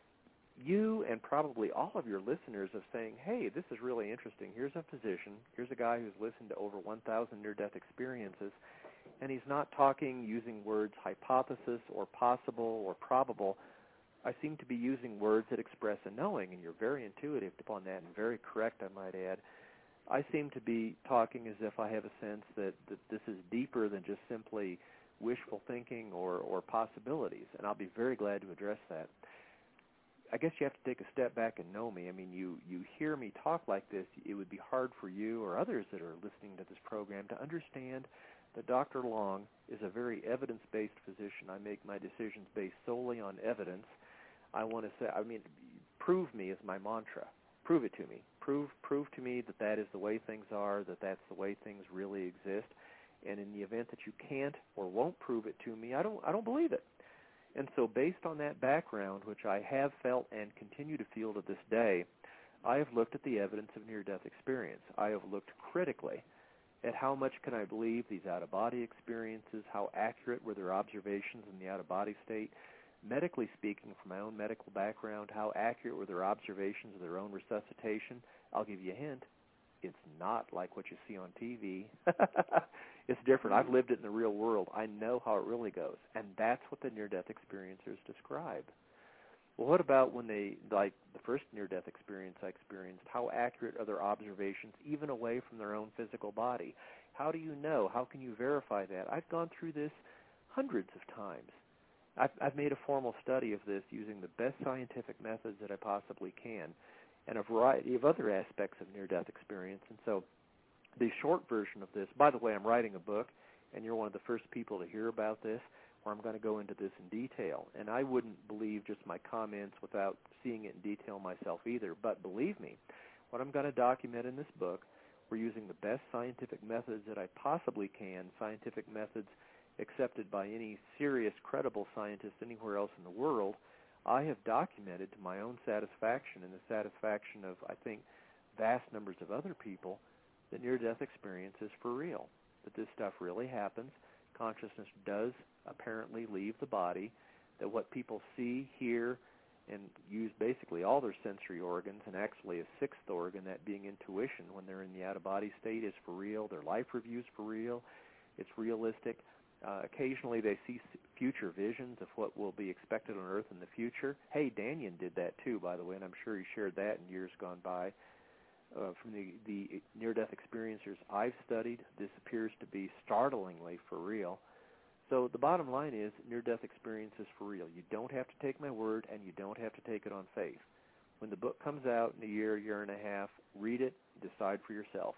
You and probably all of your listeners are saying, hey, this is really interesting. Here's a physician. Here's a guy who's listened to over 1,000 near-death experiences, and he's not talking using words hypothesis or possible or probable. I seem to be using words that express a knowing, and you're very intuitive upon that and very correct, I might add. I seem to be talking as if I have a sense that this is deeper than just simply wishful thinking or possibilities, and I'll be very glad to address that. I guess you have to take a step back and know me. I mean, you hear me talk like this, it would be hard for you or others that are listening to this program to understand that Dr. Long is a very evidence-based physician. I make my decisions based solely on evidence. I want to say, prove me is my mantra. Prove it to me. Prove to me that is the way things are, that's the way things really exist. And in the event that you can't or won't prove it to me, I don't believe it. And so based on that background, which I have felt and continue to feel to this day, I have looked at the evidence of near-death experience. I have looked critically at how much can I believe these out-of-body experiences, how accurate were their observations in the out-of-body state. Medically speaking, from my own medical background, how accurate were their observations of their own resuscitation? I'll give you a hint. It's not like what you see on TV. It's different. I've lived it in the real world. I know how it really goes. And that's what the near-death experiencers describe. Well, what about when like the first near-death experience I experienced, how accurate are their observations even away from their own physical body? How do you know? How can you verify that? I've gone through this hundreds of times. I've made a formal study of this using the best scientific methods that I possibly can and a variety of other aspects of near-death experience. And so the short version of this, by the way, I'm writing a book, and you're one of the first people to hear about this, where I'm going to go into this in detail. And I wouldn't believe just my comments without seeing it in detail myself either. But believe me, what I'm going to document in this book, we're using the best scientific methods that I possibly can, scientific methods accepted by any serious, credible scientist anywhere else in the world. I have documented to my own satisfaction and the satisfaction of, I think, vast numbers of other people that near-death experience is for real, that this stuff really happens. Consciousness does apparently leave the body, that what people see, hear, and use basically all their sensory organs, and actually a sixth organ, that being intuition, when they're in the out-of-body state, is for real. Their life review's for real. It's realistic. Occasionally they see future visions of what will be expected on Earth in the future. Hey, Danyan did that too, by the way, and I'm sure he shared that in years gone by. From the near-death experiencers I've studied, this appears to be startlingly for real. So the bottom line is near-death experience is for real. You don't have to take my word, and you don't have to take it on faith. When the book comes out in a year and a half, read it, decide for yourself.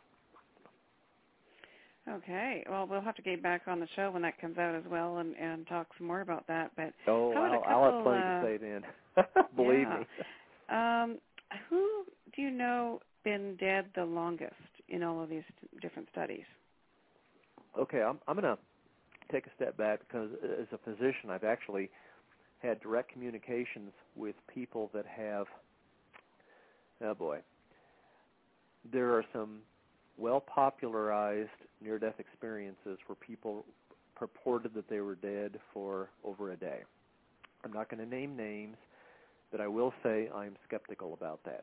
Okay. Well, we'll have to get back on the show when that comes out as well and talk some more about that. But I'll have plenty to say then. Believe me. Who do you know been dead the longest in all of these different studies? Okay, I'm going to take a step back because as a physician, I've actually had direct communications with people that have, there are some well-popularized near-death experiences where people purported that they were dead for over a day I'm not going to name names, but I will say I'm skeptical about that.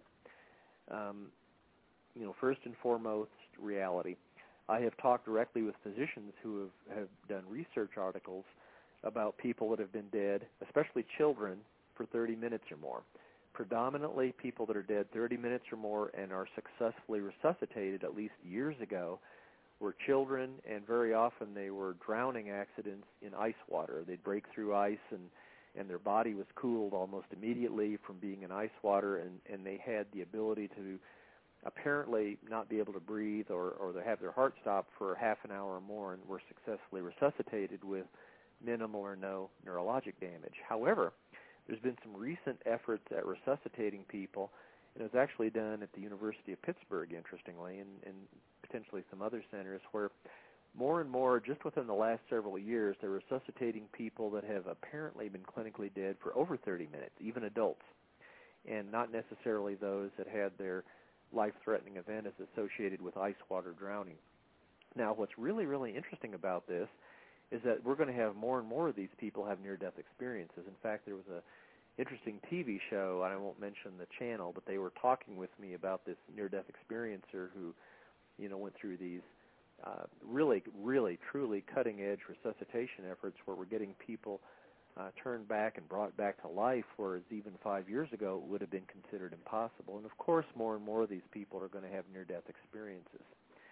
First and foremost, reality. I have talked directly with physicians who have done research articles about people that have been dead, especially children, for 30 minutes or more. Predominantly people that are dead 30 minutes or more and are successfully resuscitated, at least years ago, were children, and very often they were drowning accidents in ice water. They'd break through ice, and their body was cooled almost immediately from being in ice water, and they had the ability to apparently not be able to breathe or they have their heart stop for half an hour or more and were successfully resuscitated with minimal or no neurologic damage. However, there's been some recent efforts at resuscitating people, and it was actually done at the University of Pittsburgh, interestingly, and potentially some other centers, where more and more, just within the last several years, they're resuscitating people that have apparently been clinically dead for over 30 minutes, even adults, and not necessarily those that had their life-threatening event is associated with ice water drowning. Now, what's really, really interesting about this is that we're going to have more and more of these people have near-death experiences. In fact, there was an interesting TV show, and I won't mention the channel, but they were talking with me about this near-death experiencer who, went through these really, really, truly cutting-edge resuscitation efforts where we're getting people turned back and brought back to life, whereas even 5 years ago it would have been considered impossible. And, of course, more and more of these people are going to have near-death experiences.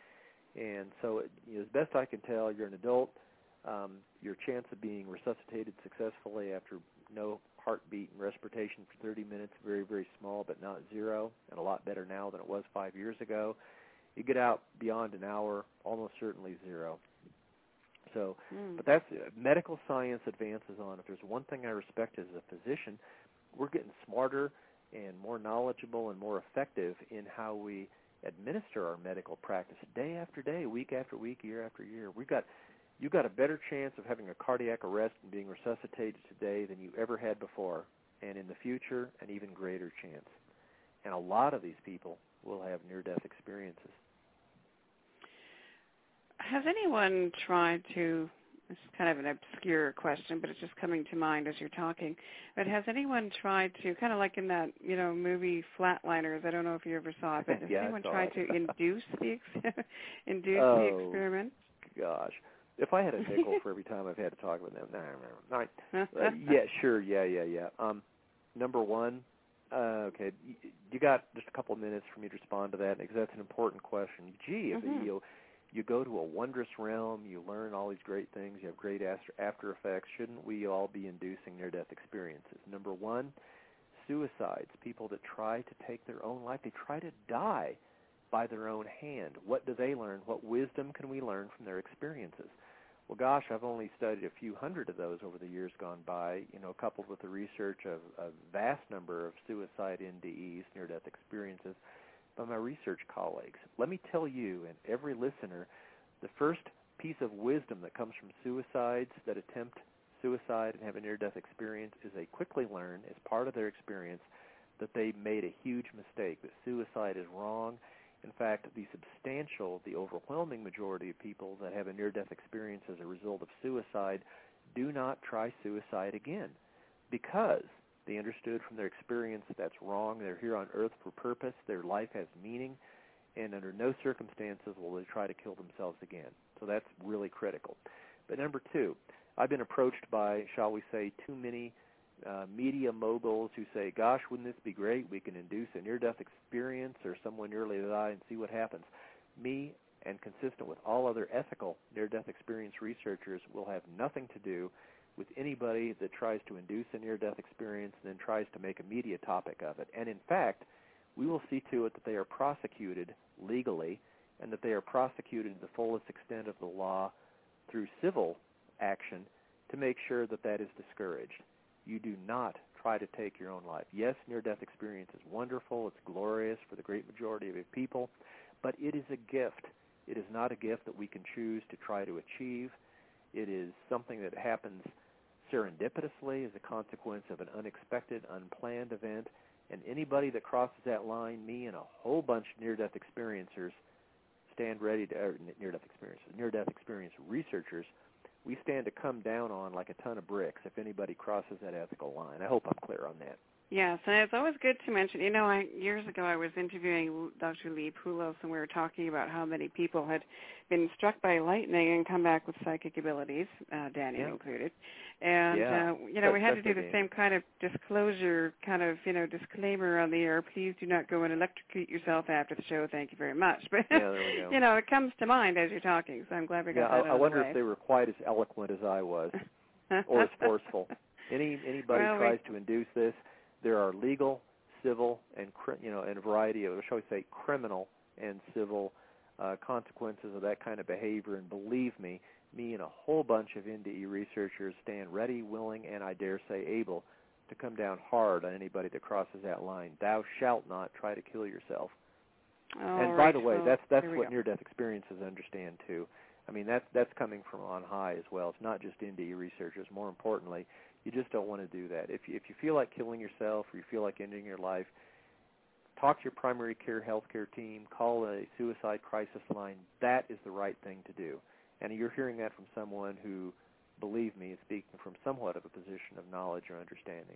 And so, as best I can tell, you're an adult. Your chance of being resuscitated successfully after no heartbeat and respiration for 30 minutes, very, very small, but not zero, and a lot better now than it was 5 years ago. You get out beyond an hour, almost certainly zero. So, but that's medical science advances on. If there's one thing I respect as a physician, we're getting smarter and more knowledgeable and more effective in how we administer our medical practice day after day, week after week, year after year. You've got a better chance of having a cardiac arrest and being resuscitated today than you ever had before, and in the future, an even greater chance. And a lot of these people will have near-death experiences. Has anyone tried to, this is kind of an obscure question, but it's just coming to mind as you're talking, but has anyone tried to, kind of like in that, movie Flatliners, I don't know if you ever saw it, but has anyone tried to induce the experiment? Gosh. If I had a nickel for every time I've had to talk with them, yeah, sure, yeah. Number one, okay, you got just a couple of minutes for me to respond to that, because that's an important question. Gee, if you go to a wondrous realm, you learn all these great things, you have great after effects, shouldn't we all be inducing near-death experiences? Number one, suicides, people that try to take their own life, they try to die by their own hand. What do they learn? What wisdom can we learn from their experiences? Well, gosh, I've only studied a few hundred of those over the years gone by, coupled with the research of a vast number of suicide NDEs, near-death experiences, by my research colleagues. Let me tell you and every listener, the first piece of wisdom that comes from suicides that attempt suicide and have a near-death experience is they quickly learn, as part of their experience, that they made a huge mistake, that suicide is wrong. In fact, the overwhelming majority of people that have a near-death experience as a result of suicide do not try suicide again, because they understood from their experience that that's wrong. They're here on earth for purpose. Their life has meaning, and under no circumstances will they try to kill themselves again. So that's really critical. But number two, I've been approached by, shall we say, too many media moguls who say, gosh, wouldn't this be great? We can induce a near-death experience or someone nearly die and see what happens. Me, and consistent with all other ethical near-death experience researchers, will have nothing to do with anybody that tries to induce a near-death experience and then tries to make a media topic of it. And in fact, we will see to it that they are prosecuted legally and that they are prosecuted to the fullest extent of the law through civil action to make sure that that is discouraged. You do not try to take your own life. Yes, near-death experience is wonderful. It's glorious for the great majority of people, but it is a gift. It is not a gift that we can choose to try to achieve. It is something that happens serendipitously as a consequence of an unexpected, unplanned event, and anybody that crosses that line, me and a whole bunch of near-death experiencers stand ready to, near-death experience researchers we stand to come down on like a ton of bricks if anybody crosses that ethical line. I hope I'm clear on that. Yes, and it's always good to mention, years ago I was interviewing Dr. Lee Poulos, and we were talking about how many people had been struck by lightning and come back with psychic abilities, Danny included. And, we had to do the same kind of disclosure, disclaimer on the air. Please do not go and electrocute yourself after the show. Thank you very much. But, there we go. It comes to mind as you're talking, so I'm glad we got that out of the way. I wonder if they were quite as eloquent as I was or as forceful. Anybody tries to induce this, there are legal, civil, and and a variety of, shall we say, criminal and civil consequences of that kind of behavior. And believe me and a whole bunch of NDE researchers stand ready, willing, and I dare say able to come down hard on anybody that crosses that line. Thou shalt not try to kill yourself. And by the way, that's what near-death experiences understand too. I mean, that's coming from on high as well. It's not just NDE researchers. More importantly, you just don't want to do that. If you feel like killing yourself or you feel like ending your life, talk to your primary care healthcare team. Call a suicide crisis line. That is the right thing to do. And you're hearing that from someone who, believe me, is speaking from somewhat of a position of knowledge or understanding.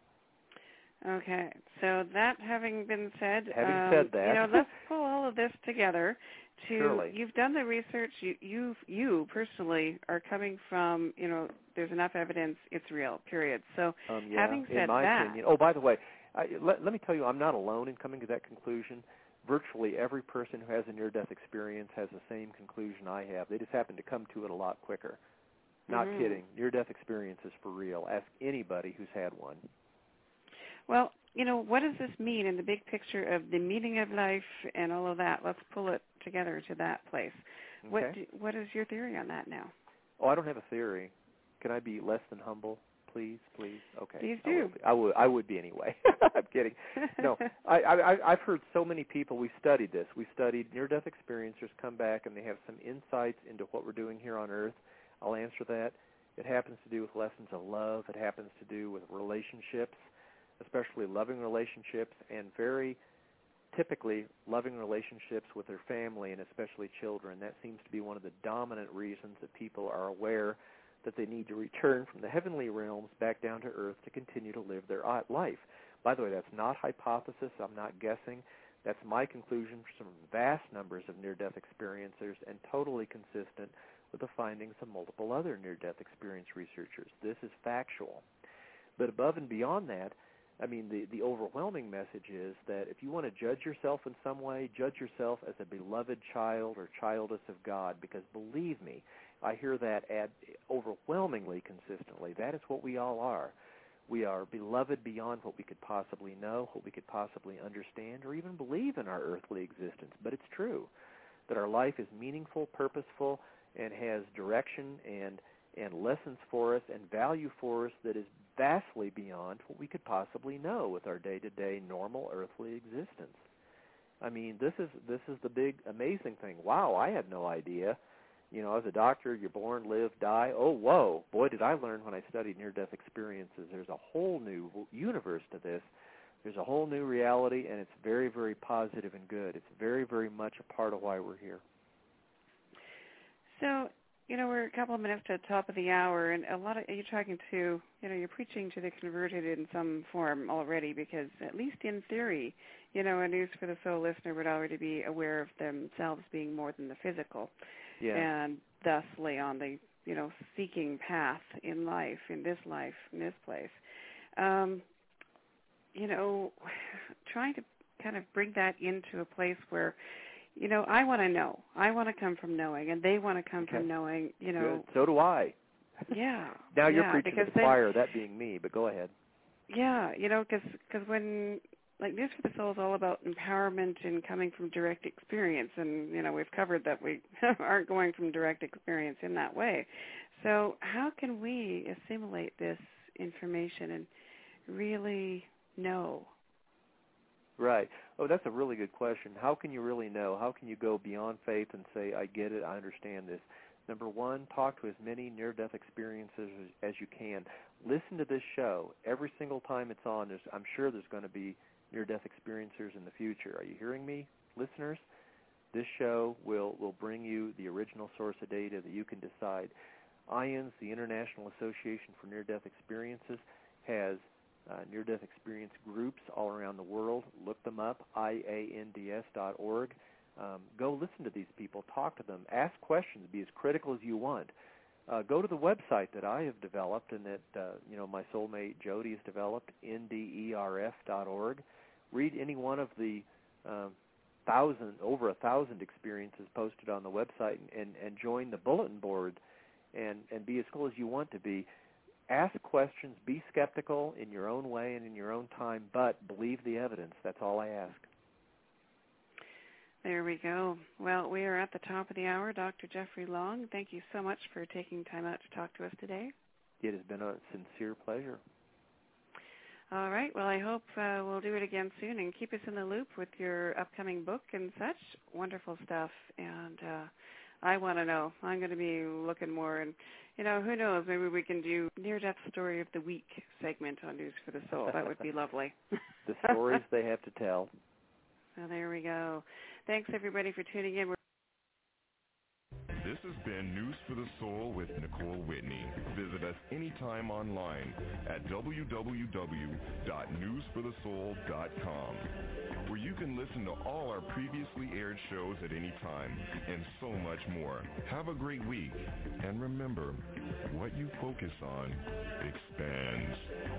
Okay, so that having been said, let's pull all of this together. Surely. You've done the research. You personally are coming from, there's enough evidence, it's real, period. So having said in my opinion. Oh, by the way, let me tell you, I'm not alone in coming to that conclusion. Virtually every person who has a near-death experience has the same conclusion I have. They just happen to come to it a lot quicker. Not kidding. Near-death experience is for real. Ask anybody who's had one. Well, what does this mean in the big picture of the meaning of life and all of that? Let's pull it together to that place. Okay. What is your theory on that now? Oh, I don't have a theory. Can I be less than humble, please? Okay. Please do. I would be anyway. I'm kidding. No, I've heard so many people. We studied this. We studied near-death experiencers come back and they have some insights into what we're doing here on Earth. I'll answer that. It happens to do with lessons of love. It happens to do with relationships, especially loving relationships, and very typically loving relationships with their family and especially children. That seems to be one of the dominant reasons that people are aware that they need to return from the heavenly realms back down to earth to continue to live their life. By the way, that's not hypothesis. I'm not guessing. That's my conclusion from vast numbers of near-death experiencers and totally consistent with the findings of multiple other near-death experience researchers. This is factual. But above and beyond that, I mean, the overwhelming message is that if you want to judge yourself in some way, judge yourself as a beloved child or childess of God, because believe me, I hear that overwhelmingly consistently. That is what we all are. We are beloved beyond what we could possibly know, what we could possibly understand, or even believe in our earthly existence. But it's true that our life is meaningful, purposeful, and has direction and lessons for us and value for us that is vastly beyond what we could possibly know with our day-to-day normal earthly existence. I mean, this is the big amazing thing. Wow, I had no idea. As a doctor, you're born, live, die. Oh, whoa, boy, did I learn when I studied near-death experiences. There's a whole new universe to this. There's a whole new reality, and it's very, very positive and good. It's very, very much a part of why we're here. So, we're a couple of minutes to the top of the hour, and you're talking to, you're preaching to the converted in some form already, because at least in theory, a News for the Soul listener would already be aware of themselves being more than the physical, and thusly on the, seeking path in life, in this place. Trying to kind of bring that into a place where, I want to know. I want to come from knowing, and they want to come from knowing, Good. So do I. Yeah. Now you're preaching to the choir, that being me, but go ahead. Yeah, because when, News for the Soul is all about empowerment and coming from direct experience, and, we've covered that we aren't going from direct experience in that way. So how can we assimilate this information and really know? Right. Oh, that's a really good question. How can you really know? How can you go beyond faith and say, I get it, I understand this? Number one, talk to as many near-death experiences as you can. Listen to this show. Every single time it's on, I'm sure there's going to be near-death experiencers in the future. Are you hearing me, listeners? This show will bring you the original source of data that you can decide. IANS, the International Association for Near-Death Experiences, has near-death experience groups all around the world. Look them up, IANDS.org. Go listen to these people, talk to them, ask questions, be as critical as you want. Go to the website that I have developed and that my soulmate Jody has developed, nderf.org. Read any one of the over 1,000 experiences posted on the website and join the bulletin board and be as cool as you want to be. Ask questions, be skeptical in your own way and in your own time, but believe the evidence. That's all I ask. There we go. Well, we are at the top of the hour. Dr. Jeffrey Long, thank you so much for taking time out to talk to us today. It has been a sincere pleasure. All right. Well, I hope we'll do it again soon, and keep us in the loop with your upcoming book and such. Wonderful stuff. And I want to know. I'm going to be looking more. And, who knows, maybe we can do Near-Death Story of the Week segment on News for the Soul. That would be lovely. The stories they have to tell. So there we go. Thanks, everybody, for tuning in. This has been News for the Soul with Nicole Whitney. Visit us anytime online at www.newsforthesoul.com, where you can listen to all our previously aired shows at any time and so much more. Have a great week, and remember, what you focus on expands.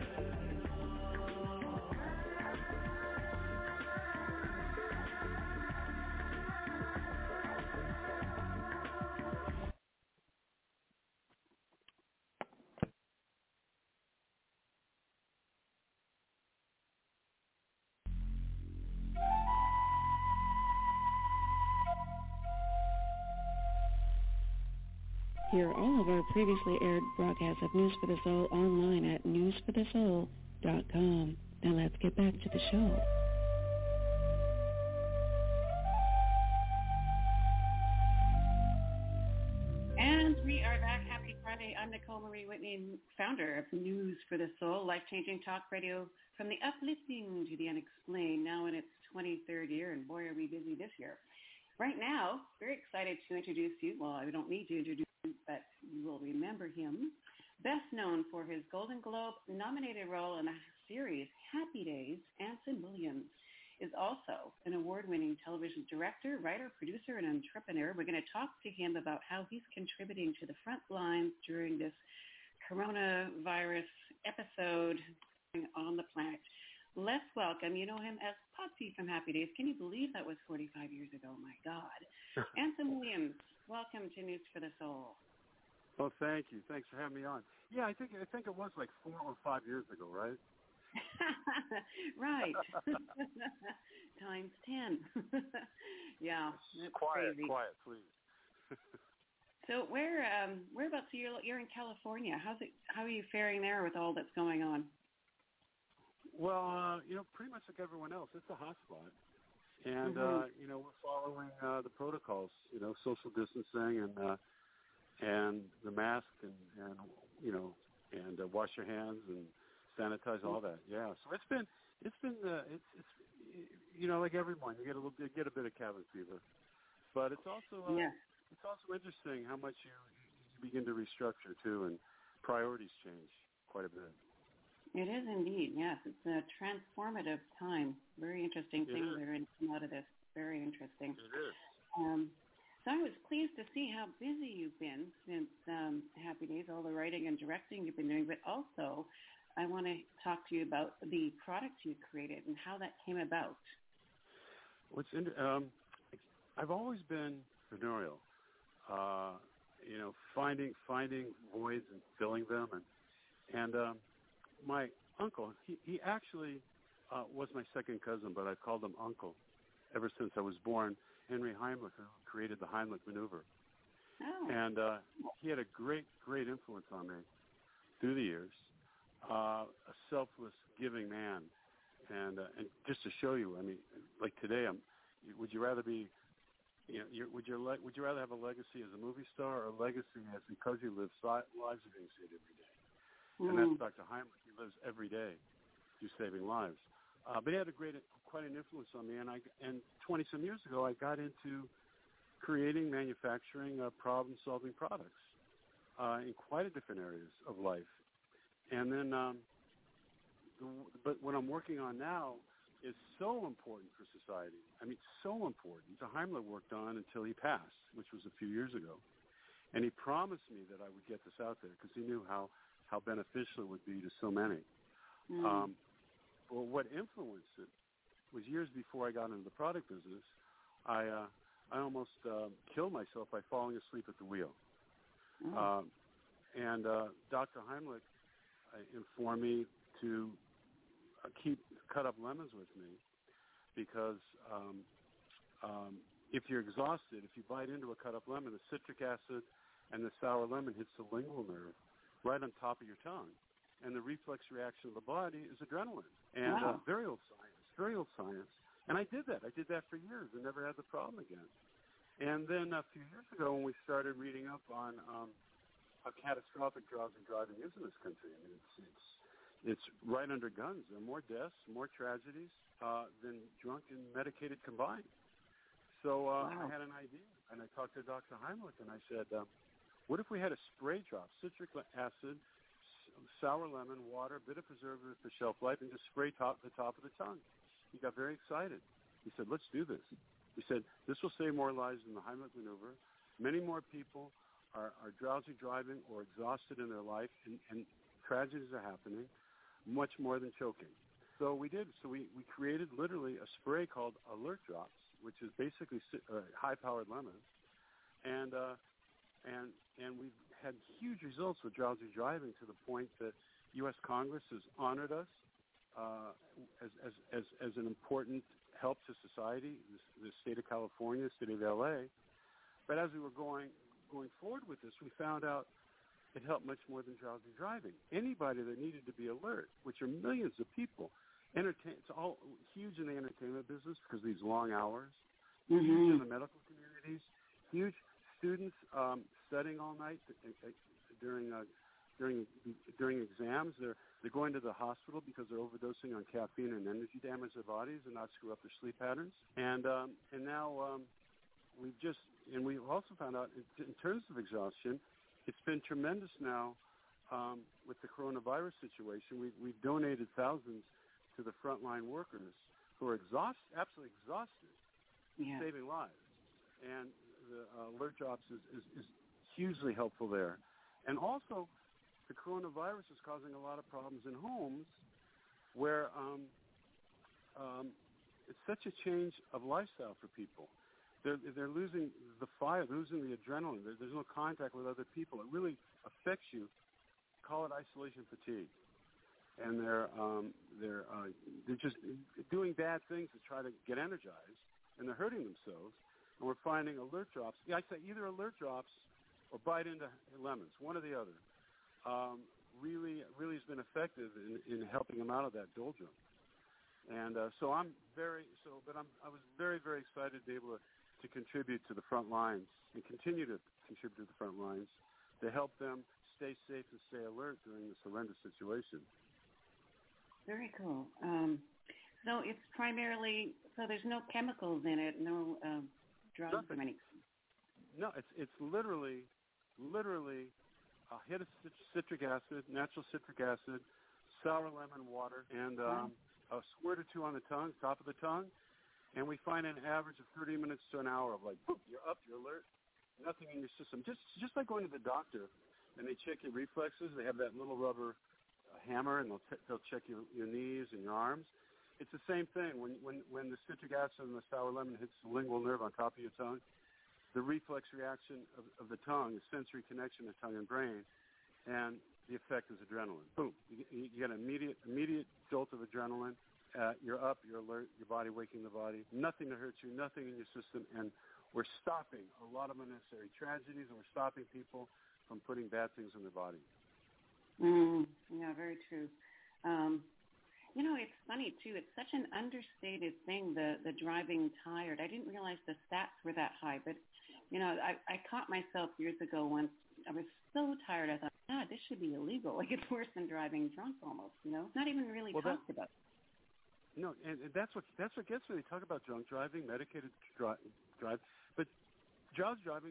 Hear all of our previously aired broadcasts of News for the Soul online at newsforthesoul.com. Now let's get back to the show. And we are back. Happy Friday. I'm Nicole Marie Whitney, founder of News for the Soul, life-changing talk radio from the uplifting to the unexplained, now in its 23rd year, and boy, are we busy this year. Right now, very excited to introduce you. Well, I don't need to introduce you, but you will remember him. Best known for his Golden Globe-nominated role in the series Happy Days, Anson Williams is also an award-winning television director, writer, producer, and entrepreneur. We're going to talk to him about how he's contributing to the front lines during this coronavirus episode on the planet. Let's welcome, you know him as Potsy from Happy Days. Can you believe that was 45 years ago? My God. Anson Williams, welcome to News for the Soul. Well, thank you. Thanks for having me on. Yeah, I think it was like 4 or 5 years ago, right? Right. Times 10. Yeah, that's crazy. Quiet, please. So whereabouts you're in California? How are you faring there with all that's going on? Well, pretty much like everyone else, it's a hotspot, and we're following the protocols, social distancing and the mask and wash your hands and sanitize, all that. Yeah, so it's been like everyone, you get a bit of cabin fever, but it's also interesting how much you begin to restructure too, and priorities change quite a bit. It is indeed, yes. It's a transformative time. Very interesting things that are going to come out of this. Very interesting. It is. So I was pleased to see how busy you've been since Happy Days, all the writing and directing you've been doing, but also I want to talk to you about the products you created and how that came about. I've always been entrepreneurial, finding voids and filling them, and my uncle, he actually was my second cousin, but I called him Uncle ever since I was born. Henry Heimlich, who created the Heimlich maneuver. Oh. And he had a great influence on me through the years. A selfless, giving man. And just to show you, I mean, like today, would you rather be, would you rather have a legacy as a movie star or a legacy as because you live lives are being saved every day? And that's Dr. Heimlich. He lives every day through saving lives. But he had quite an influence on me. And 20-some years ago, I got into creating, manufacturing, problem-solving products. in quite a different areas of life. And then, but what I'm working on now is so important for society. I mean, so important. The Heimlich worked on until he passed, which was a few years ago. And he promised me that I would get this out there because he knew how beneficial it would be to so many. Well, what influenced it was years before I got into the product business, I almost killed myself by falling asleep at the wheel. And Dr. Heimlich informed me to cut up lemons with me because if you're exhausted, if you bite into a cut up lemon, the citric acid and the sour lemon hits the lingual nerve right on top of your tongue. And the reflex reaction of the body is adrenaline. And very old science. And I did that. I did that for years and never had the problem again. And then a few years ago when we started reading up on how catastrophic drowsy driving is in this country, I mean, it's right under guns. There are more deaths, more tragedies than drunk and medicated combined. So I had an idea, and I talked to Dr. Heimlich, and I said, what if we had a spray drop, citric acid, sour lemon, water, a bit of preservative for shelf life, and just spray the top of the tongue? He got very excited. He said, let's do this. He said, this will save more lives than the Heimlich maneuver. Many more people are drowsy driving or exhausted in their life, and tragedies are happening, much more than choking. So we did. So we created literally a spray called Alert Drops, which is basically high-powered lemons, and we've had huge results with drowsy driving to the point that U.S. Congress has honored us as an important help to society, the state of California, the city of L.A. But as we were going forward with this, we found out it helped much more than drowsy driving. Anybody that needed to be alert, which are millions of people, it's all huge in the entertainment business because of these long hours, huge in the medical communities, huge students studying all night during exams. They're going to the hospital because they're overdosing on caffeine and energy damage their bodies and not screw up their sleep patterns. And now we've also found out in terms of exhaustion, it's been tremendous now with the coronavirus situation. We've donated thousands to the frontline workers who are absolutely exhausted, saving lives. And the Alert Drops is hugely helpful there. And also, the coronavirus is causing a lot of problems in homes where it's such a change of lifestyle for people. They're losing the fire, losing the adrenaline. There's no contact with other people. It really affects you. Call it isolation fatigue. And they're just doing bad things to try to get energized, and they're hurting themselves. And we're finding Alert Drops. Yeah, I say either Alert Drops or bite into lemons, one or the other. Really has been effective in helping them out of that doldrum. And I was very, very excited to be able to contribute to the front lines and continue to contribute to the front lines to help them stay safe and stay alert during this horrendous situation. Very cool. So it's primarily, so there's no chemicals in it, no drugs or anything? No, it's literally a hit of citric acid, natural citric acid, sour lemon water, and a squirt or two on the tongue, top of the tongue. And we find an average of 30 minutes to an hour of like, boop, you're up, you're alert, nothing in your system. Just like going to the doctor and they check your reflexes. They have that little rubber hammer and they'll check your knees and your arms. It's the same thing. When the citric acid and the sour lemon hits the lingual nerve on top of your tongue, the reflex reaction of the tongue, the sensory connection of tongue and brain, and the effect is adrenaline. Boom. You get an immediate jolt of adrenaline. You're up, you're alert, your body waking the body. Nothing to hurt you, nothing in your system, and we're stopping a lot of unnecessary tragedies, and we're stopping people from putting bad things in their body. Yeah, very true. It's funny, too. It's such an understated thing, the driving tired. I didn't realize the stats were that high, but, I caught myself years ago once. I was so tired, I thought, God, this should be illegal. Like, it's worse than driving drunk almost, It's not even really talked about. No, and that's what gets me. They talk about drunk driving, medicated drive, but drowsy driving is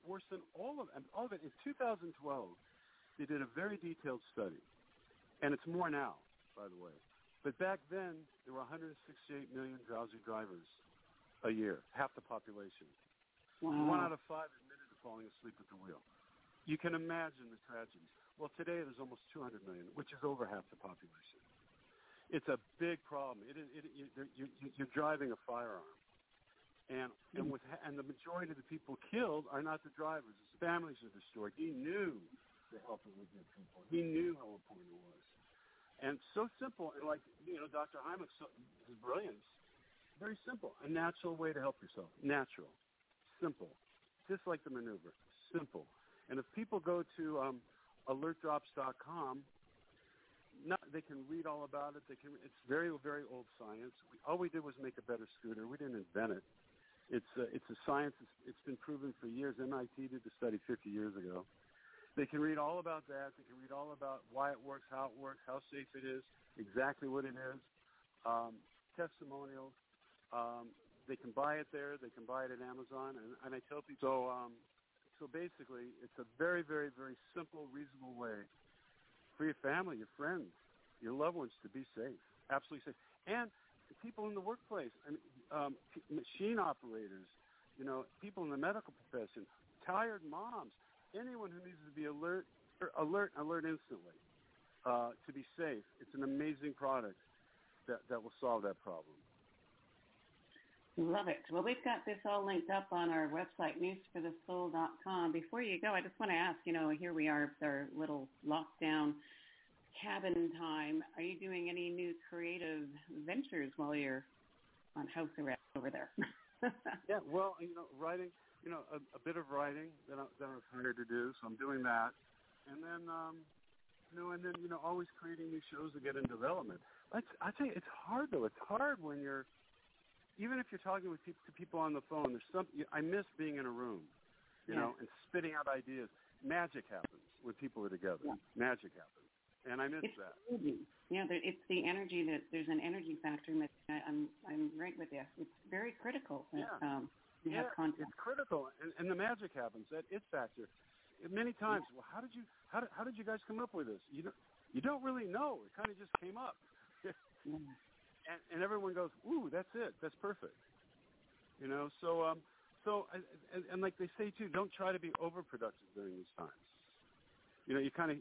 worse than all of it. In 2012, they did a very detailed study, and it's more now, by the way. But back then, there were 168 million drowsy drivers a year, half the population. Wow. 1 out of 5 admitted to falling asleep at the wheel. You can imagine the tragedies. Well, today there's almost 200 million, which is over half the population. It's a big problem. You're driving a firearm. And the majority of the people killed are not the drivers. It's the families are destroyed. He knew the health of the good people. He knew how important it was. And so simple, and like, Dr. Hymak's his brilliance, very simple. A natural way to help yourself. Natural. Simple. Just like the maneuver. Simple. And if people go to alertdrops.com, they can read all about it. It's very, very old science. All we did was make a better scooter. We didn't invent it. It's a science. It's been proven for years. MIT did the study 50 years ago. They can read all about that. They can read all about why it works, how safe it is, exactly what it is, testimonials. They can buy it there. They can buy it at Amazon. And I tell people, so basically, it's a very, very, very simple, reasonable way for your family, your friends, your loved ones to be safe, absolutely safe. And people in the workplace, machine operators, people in the medical profession, tired moms, anyone who needs to be alert instantly to be safe. It's an amazing product that will solve that problem. Love it. Well, we've got this all linked up on our website, newsforthesoul.com. Before you go, I just want to ask, here we are with our little lockdown cabin time. Are you doing any new creative ventures while you're on house arrest over there? Yeah, well, writing, a bit of writing that I've hired to do, so I'm doing that. And then, always creating new shows that get in development. I tell you, it's hard, though. It's hard when you're, even if you're talking to people on the phone, there's something, I miss being in a room, and spitting out ideas. Magic happens when people are together. Yeah. Magic happens. And I miss that. Yeah, it's the energy there's an energy factor. That I'm right with you. It's very critical that have contact. It's critical, and the magic happens. That it factor. Many times, well, how did you guys come up with this? You don't really know. It kind of just came up. And everyone goes, ooh, that's it. That's perfect. So like they say too, don't try to be overproductive during these times. You kind of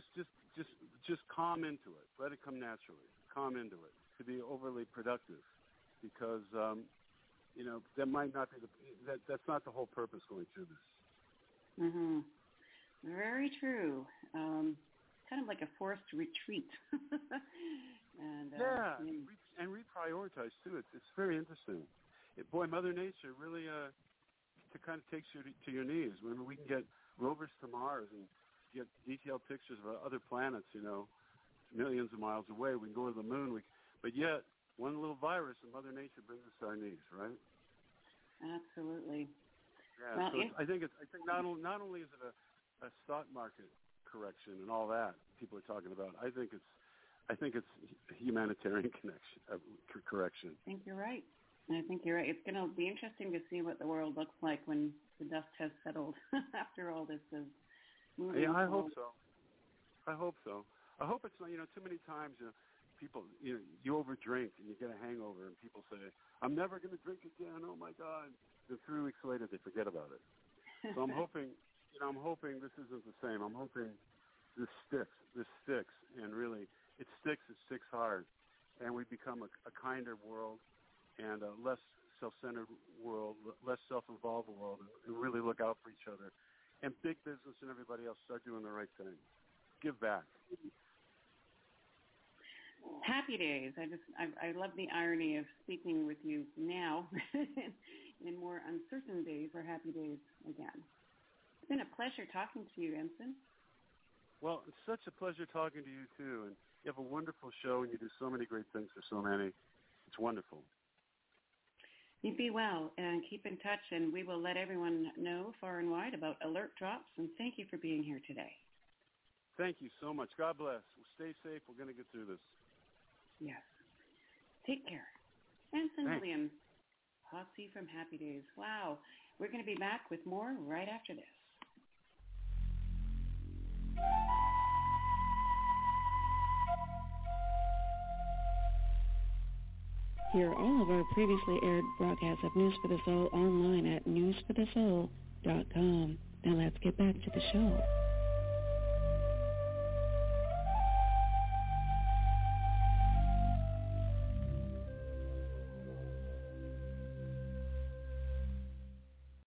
just calm into it. Let it come naturally. Calm into it. To be overly productive, because that might not be that's not the whole purpose going through this. Mhm. Very true. Kind of like a forced retreat. And reprioritize too. It's very interesting. Mother Nature really kind of takes you to your knees. When we can get rovers to Mars and get detailed pictures of other planets, millions of miles away. We can go to the moon. But yet, one little virus and Mother Nature brings us to our knees, right? Absolutely. Yeah. Well, So I think not only is it a stock market correction and all that people are talking about. I think it's a humanitarian correction. I think you're right. It's going to be interesting to see what the world looks like when the dust has settled after all this is moving. Yeah, I hope so. I hope it's not, too many times, people, you overdrink and you get a hangover and people say, I'm never going to drink again. Oh my God. And 3 weeks later they forget about it. So I'm hoping this isn't the same. I'm hoping this sticks, and really it sticks hard, and we become a kinder world and a less self-centered world, less self-involved world, and really look out for each other. And big business and everybody else start doing the right thing. Give back. Happy days. I love the irony of speaking with you now in more uncertain days or happy days again. It's been a pleasure talking to you, Ensign. Well, it's such a pleasure talking to you, too. And you have a wonderful show, and you do so many great things for so many. It's wonderful. You be well, and keep in touch, and we will let everyone know far and wide about Alert Drops, and thank you for being here today. Thank you so much. God bless. Well, stay safe. We're going to get through this. Yes. Take care. Ensign Williams, Posse from Happy Days. Wow. We're going to be back with more right after this. Hear all of our previously aired broadcasts of News for the Soul online at newsforthesoul.com. Now let's get back to the show.